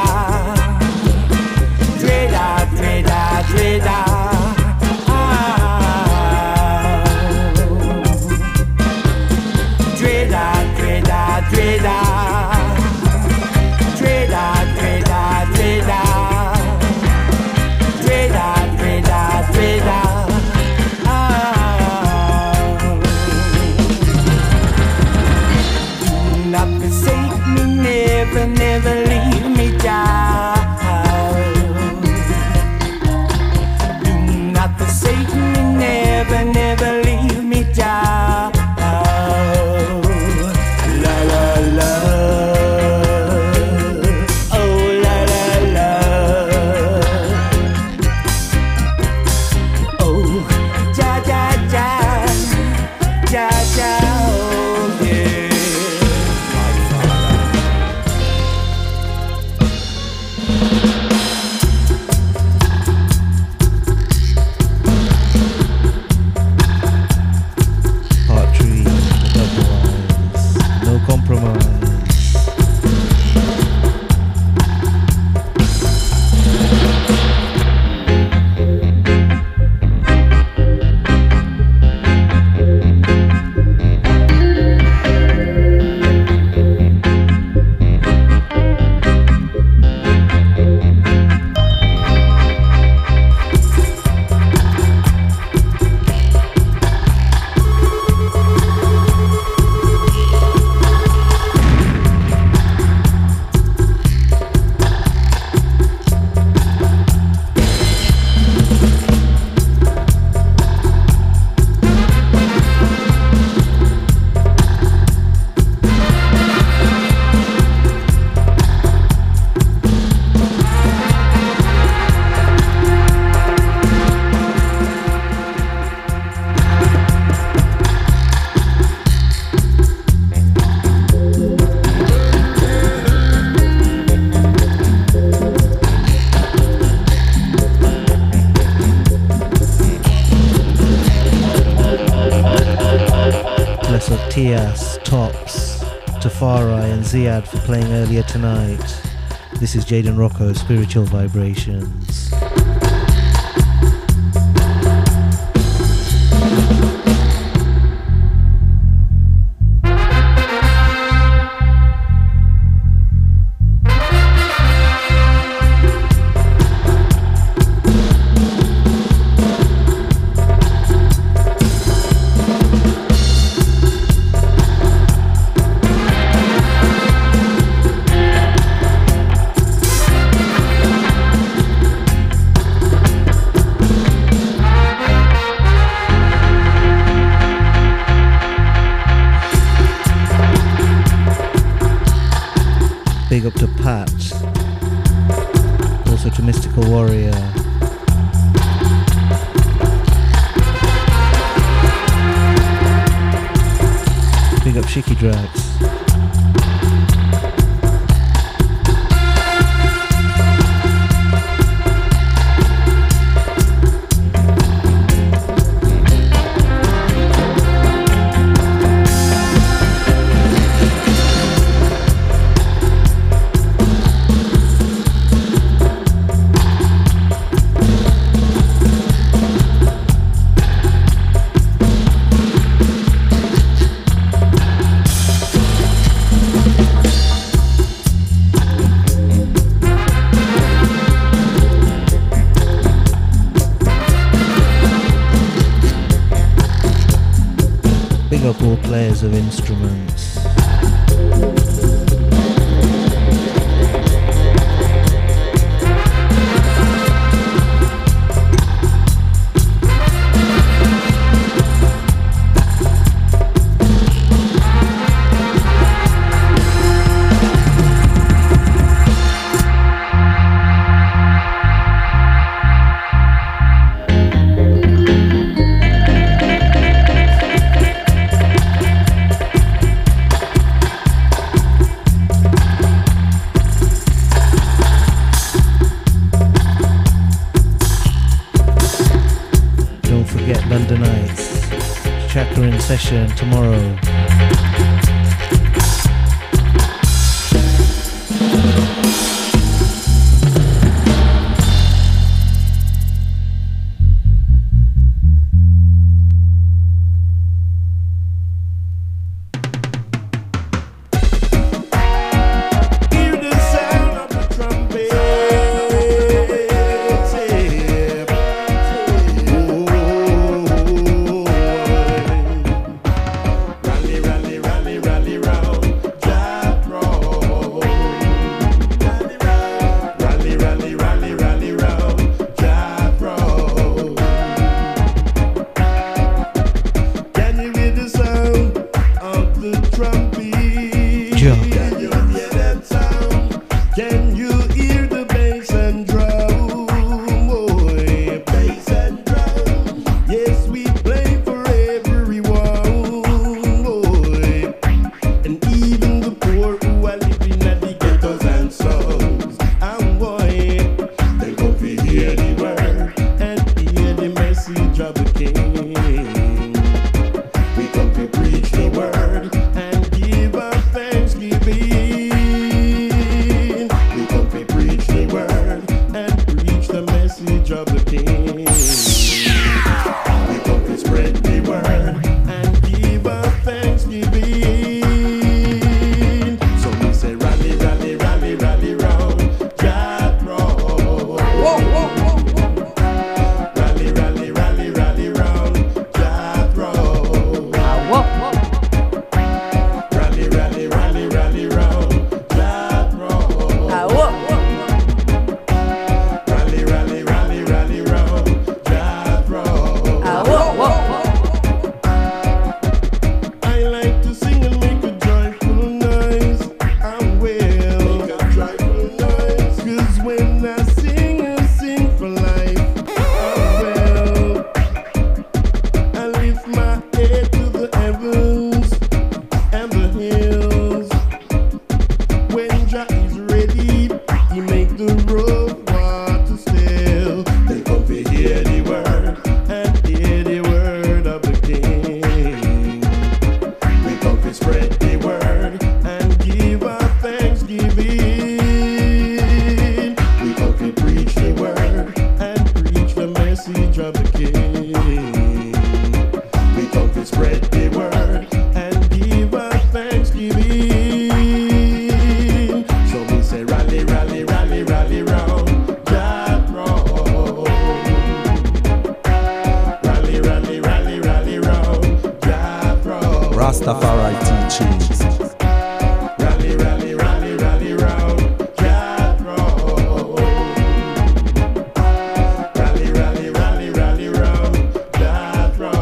Dreada, dreada, dreada. Dreada, dreada, dreada. Dreada, dreada, dreada. Dreada, dreada, dreada. Not forsake me, never, never leave me down. Do not forsake me, never, never leave me down. La la la. Oh la la la. Oh, Jah, Jah, Jah, Jah, Jah, oh yeah. Part 3, the double eyes. No compromise. Bless up Tias, Tops, Tafari and Ziad for playing earlier tonight. This is Jaden Rocco, Spiritual Vibrations. Big up to Pat, also to Mystical Warrior. Big up Shiki Drax. Big up all players of instruments. Londonites, Chakra in session tomorrow. Rastafari teachings. Rally, rally, rally, rally round Jethro. Rally, rally, rally, rally round Jethro.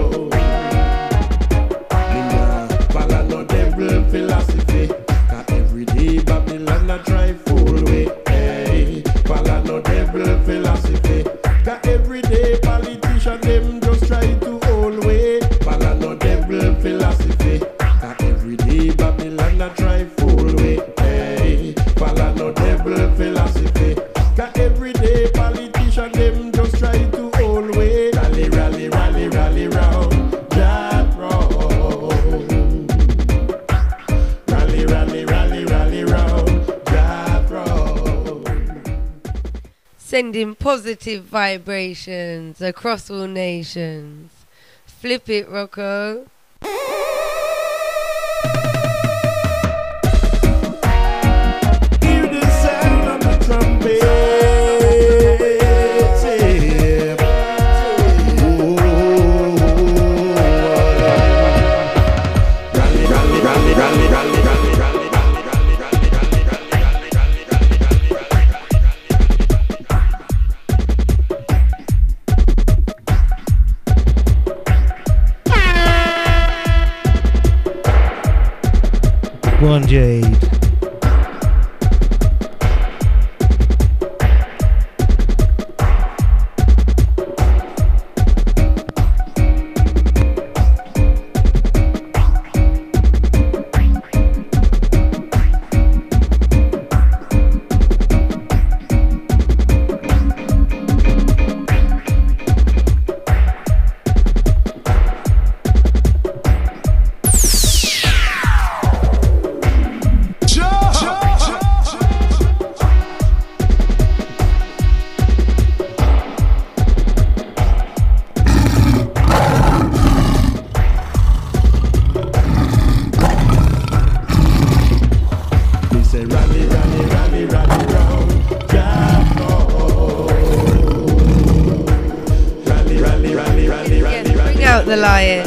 Follow no devil philosophy, 'cause every day Babylon a try fool way. Hey, follow no devil philosophy, 'cause every day politicians them just try to hold way. Follow no devil philosophy, 'cause every day Babylon a try fool way. Hey, follow no devil philosophy, 'cause every day politicians them just try to hold way. Rally, rally, rally, rally round Jethro. Rally, rally, rally, rally round Jethro. Sending positive vibrations across all nations. Flip it, Rocco. Hear the sound of the trumpet. Go on, Jade. The lion.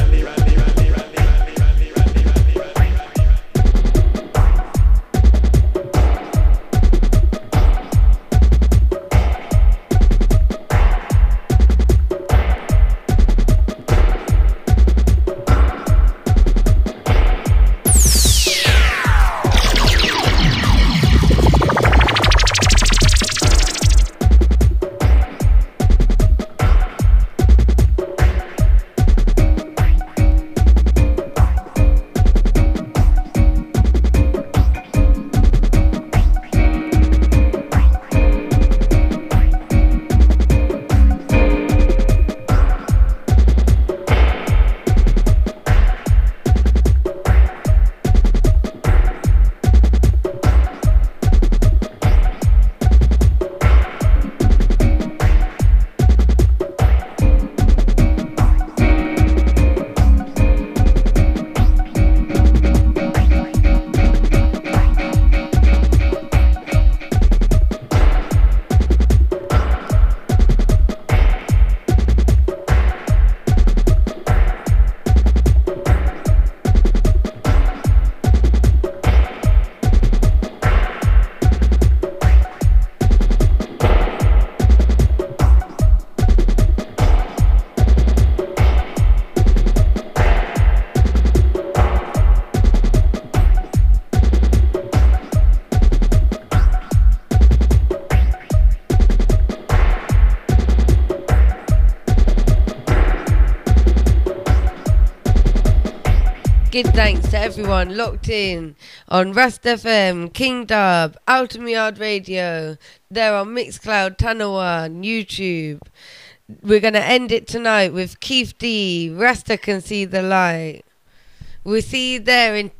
Give thanks to everyone locked in on Rust FM, King Dub, Out of My Yard Radio. They're on Mixcloud, Tanawa, YouTube. We're going to end it tonight with Keith D, Rasta Can See the Light. We'll see you there in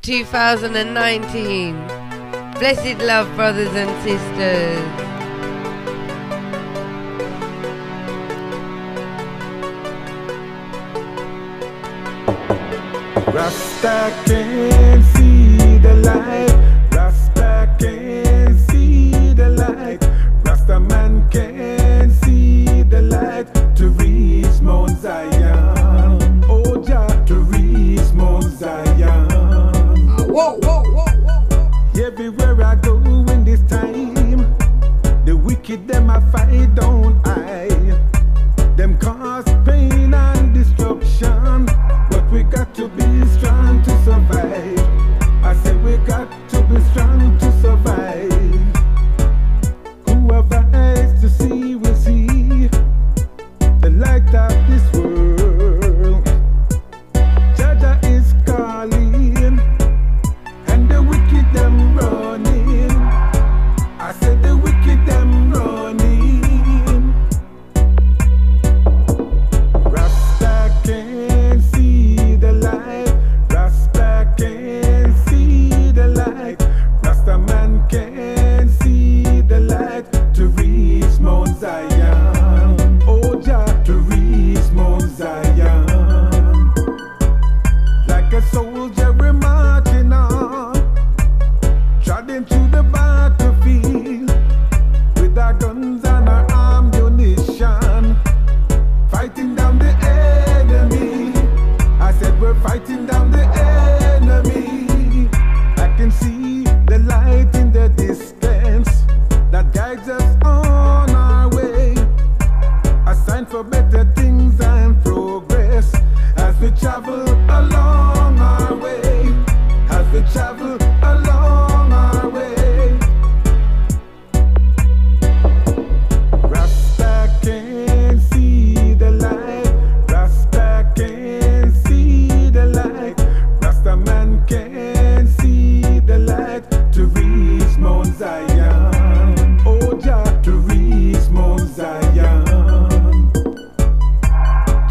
2019. Blessed love, brothers and sisters. Rasta can see the light. Rasta can see the light. Rasta man can see the light to reach Mount Zion. Oh Jah, to reach Mount Zion. Whoa, whoa, whoa, whoa. Everywhere I go in this time, the wicked them I fight, don't I? Them cause pain and destruction. We got to be strong to survive. I said we got to be strong to survive. Who have eyes to see will see the light of this world. Jaja is calling and the wicked them running. I said the wicked them running. Rasta can see the light. Rasta can see the light. Rasta man can see the light to reach Mount Zion. Oh Jah, to reach Mount Zion. Like a soldier we're marching on, trotting to the battlefield with our guns and our ammunition, fighting down the enemy. I said we're fighting down the enemy. I can see the light in the distance that guides us on our way. A sign for better things and progress as we travel along our way. As we travel along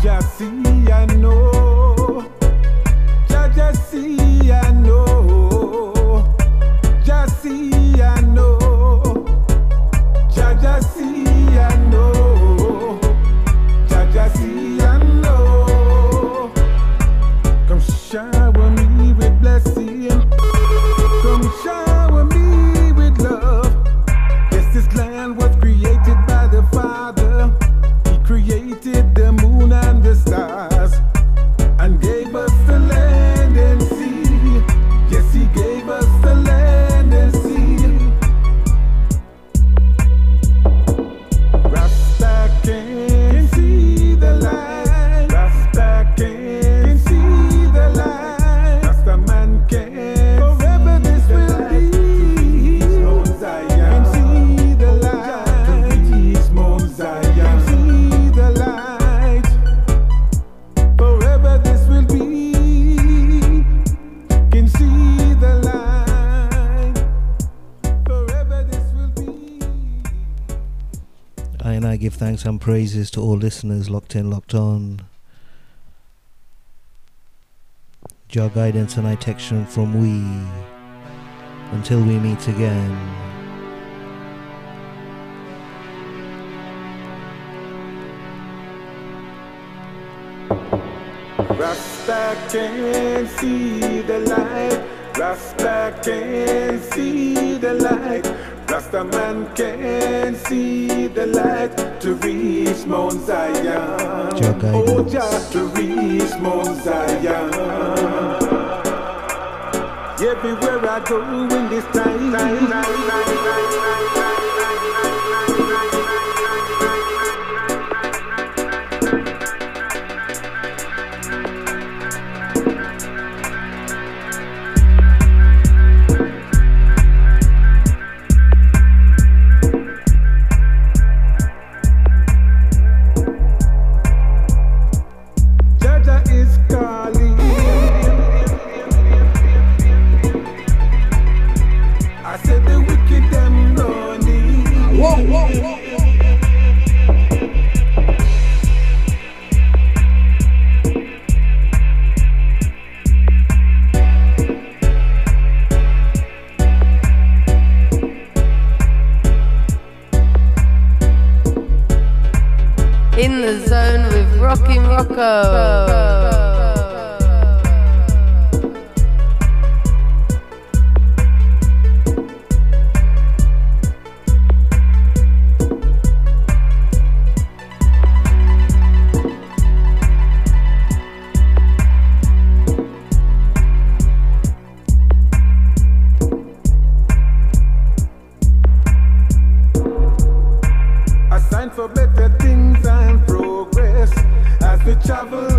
Just see, I know. Just see, I know. Just see, I know. Just see, I know. Just see, I know. Come shower me with blessing. Come shower me with love. Yes, this land was created by the Father. He created the moon and the stars and gave us the land and sea. Yes, he gave us the land and sea. Rasta can see the light. Rasta can see the light. Rasta man can. Forever this will be. Mount Zion. Can see the light. To reach Mount Zion. Can see the light. Forever this will be. Can see the light. Forever this will be. I give thanks and praises to all listeners locked in, locked on. Your guidance and protection from we. Until we meet again. Rasta can see the light. Rasta can see the light. Rasta man can see the light to reach Mount Zion. Oh, just to reach Mount Zion. Everywhere I go in this time. In the zone with Rockin' Rocco. For better things and progress as we travel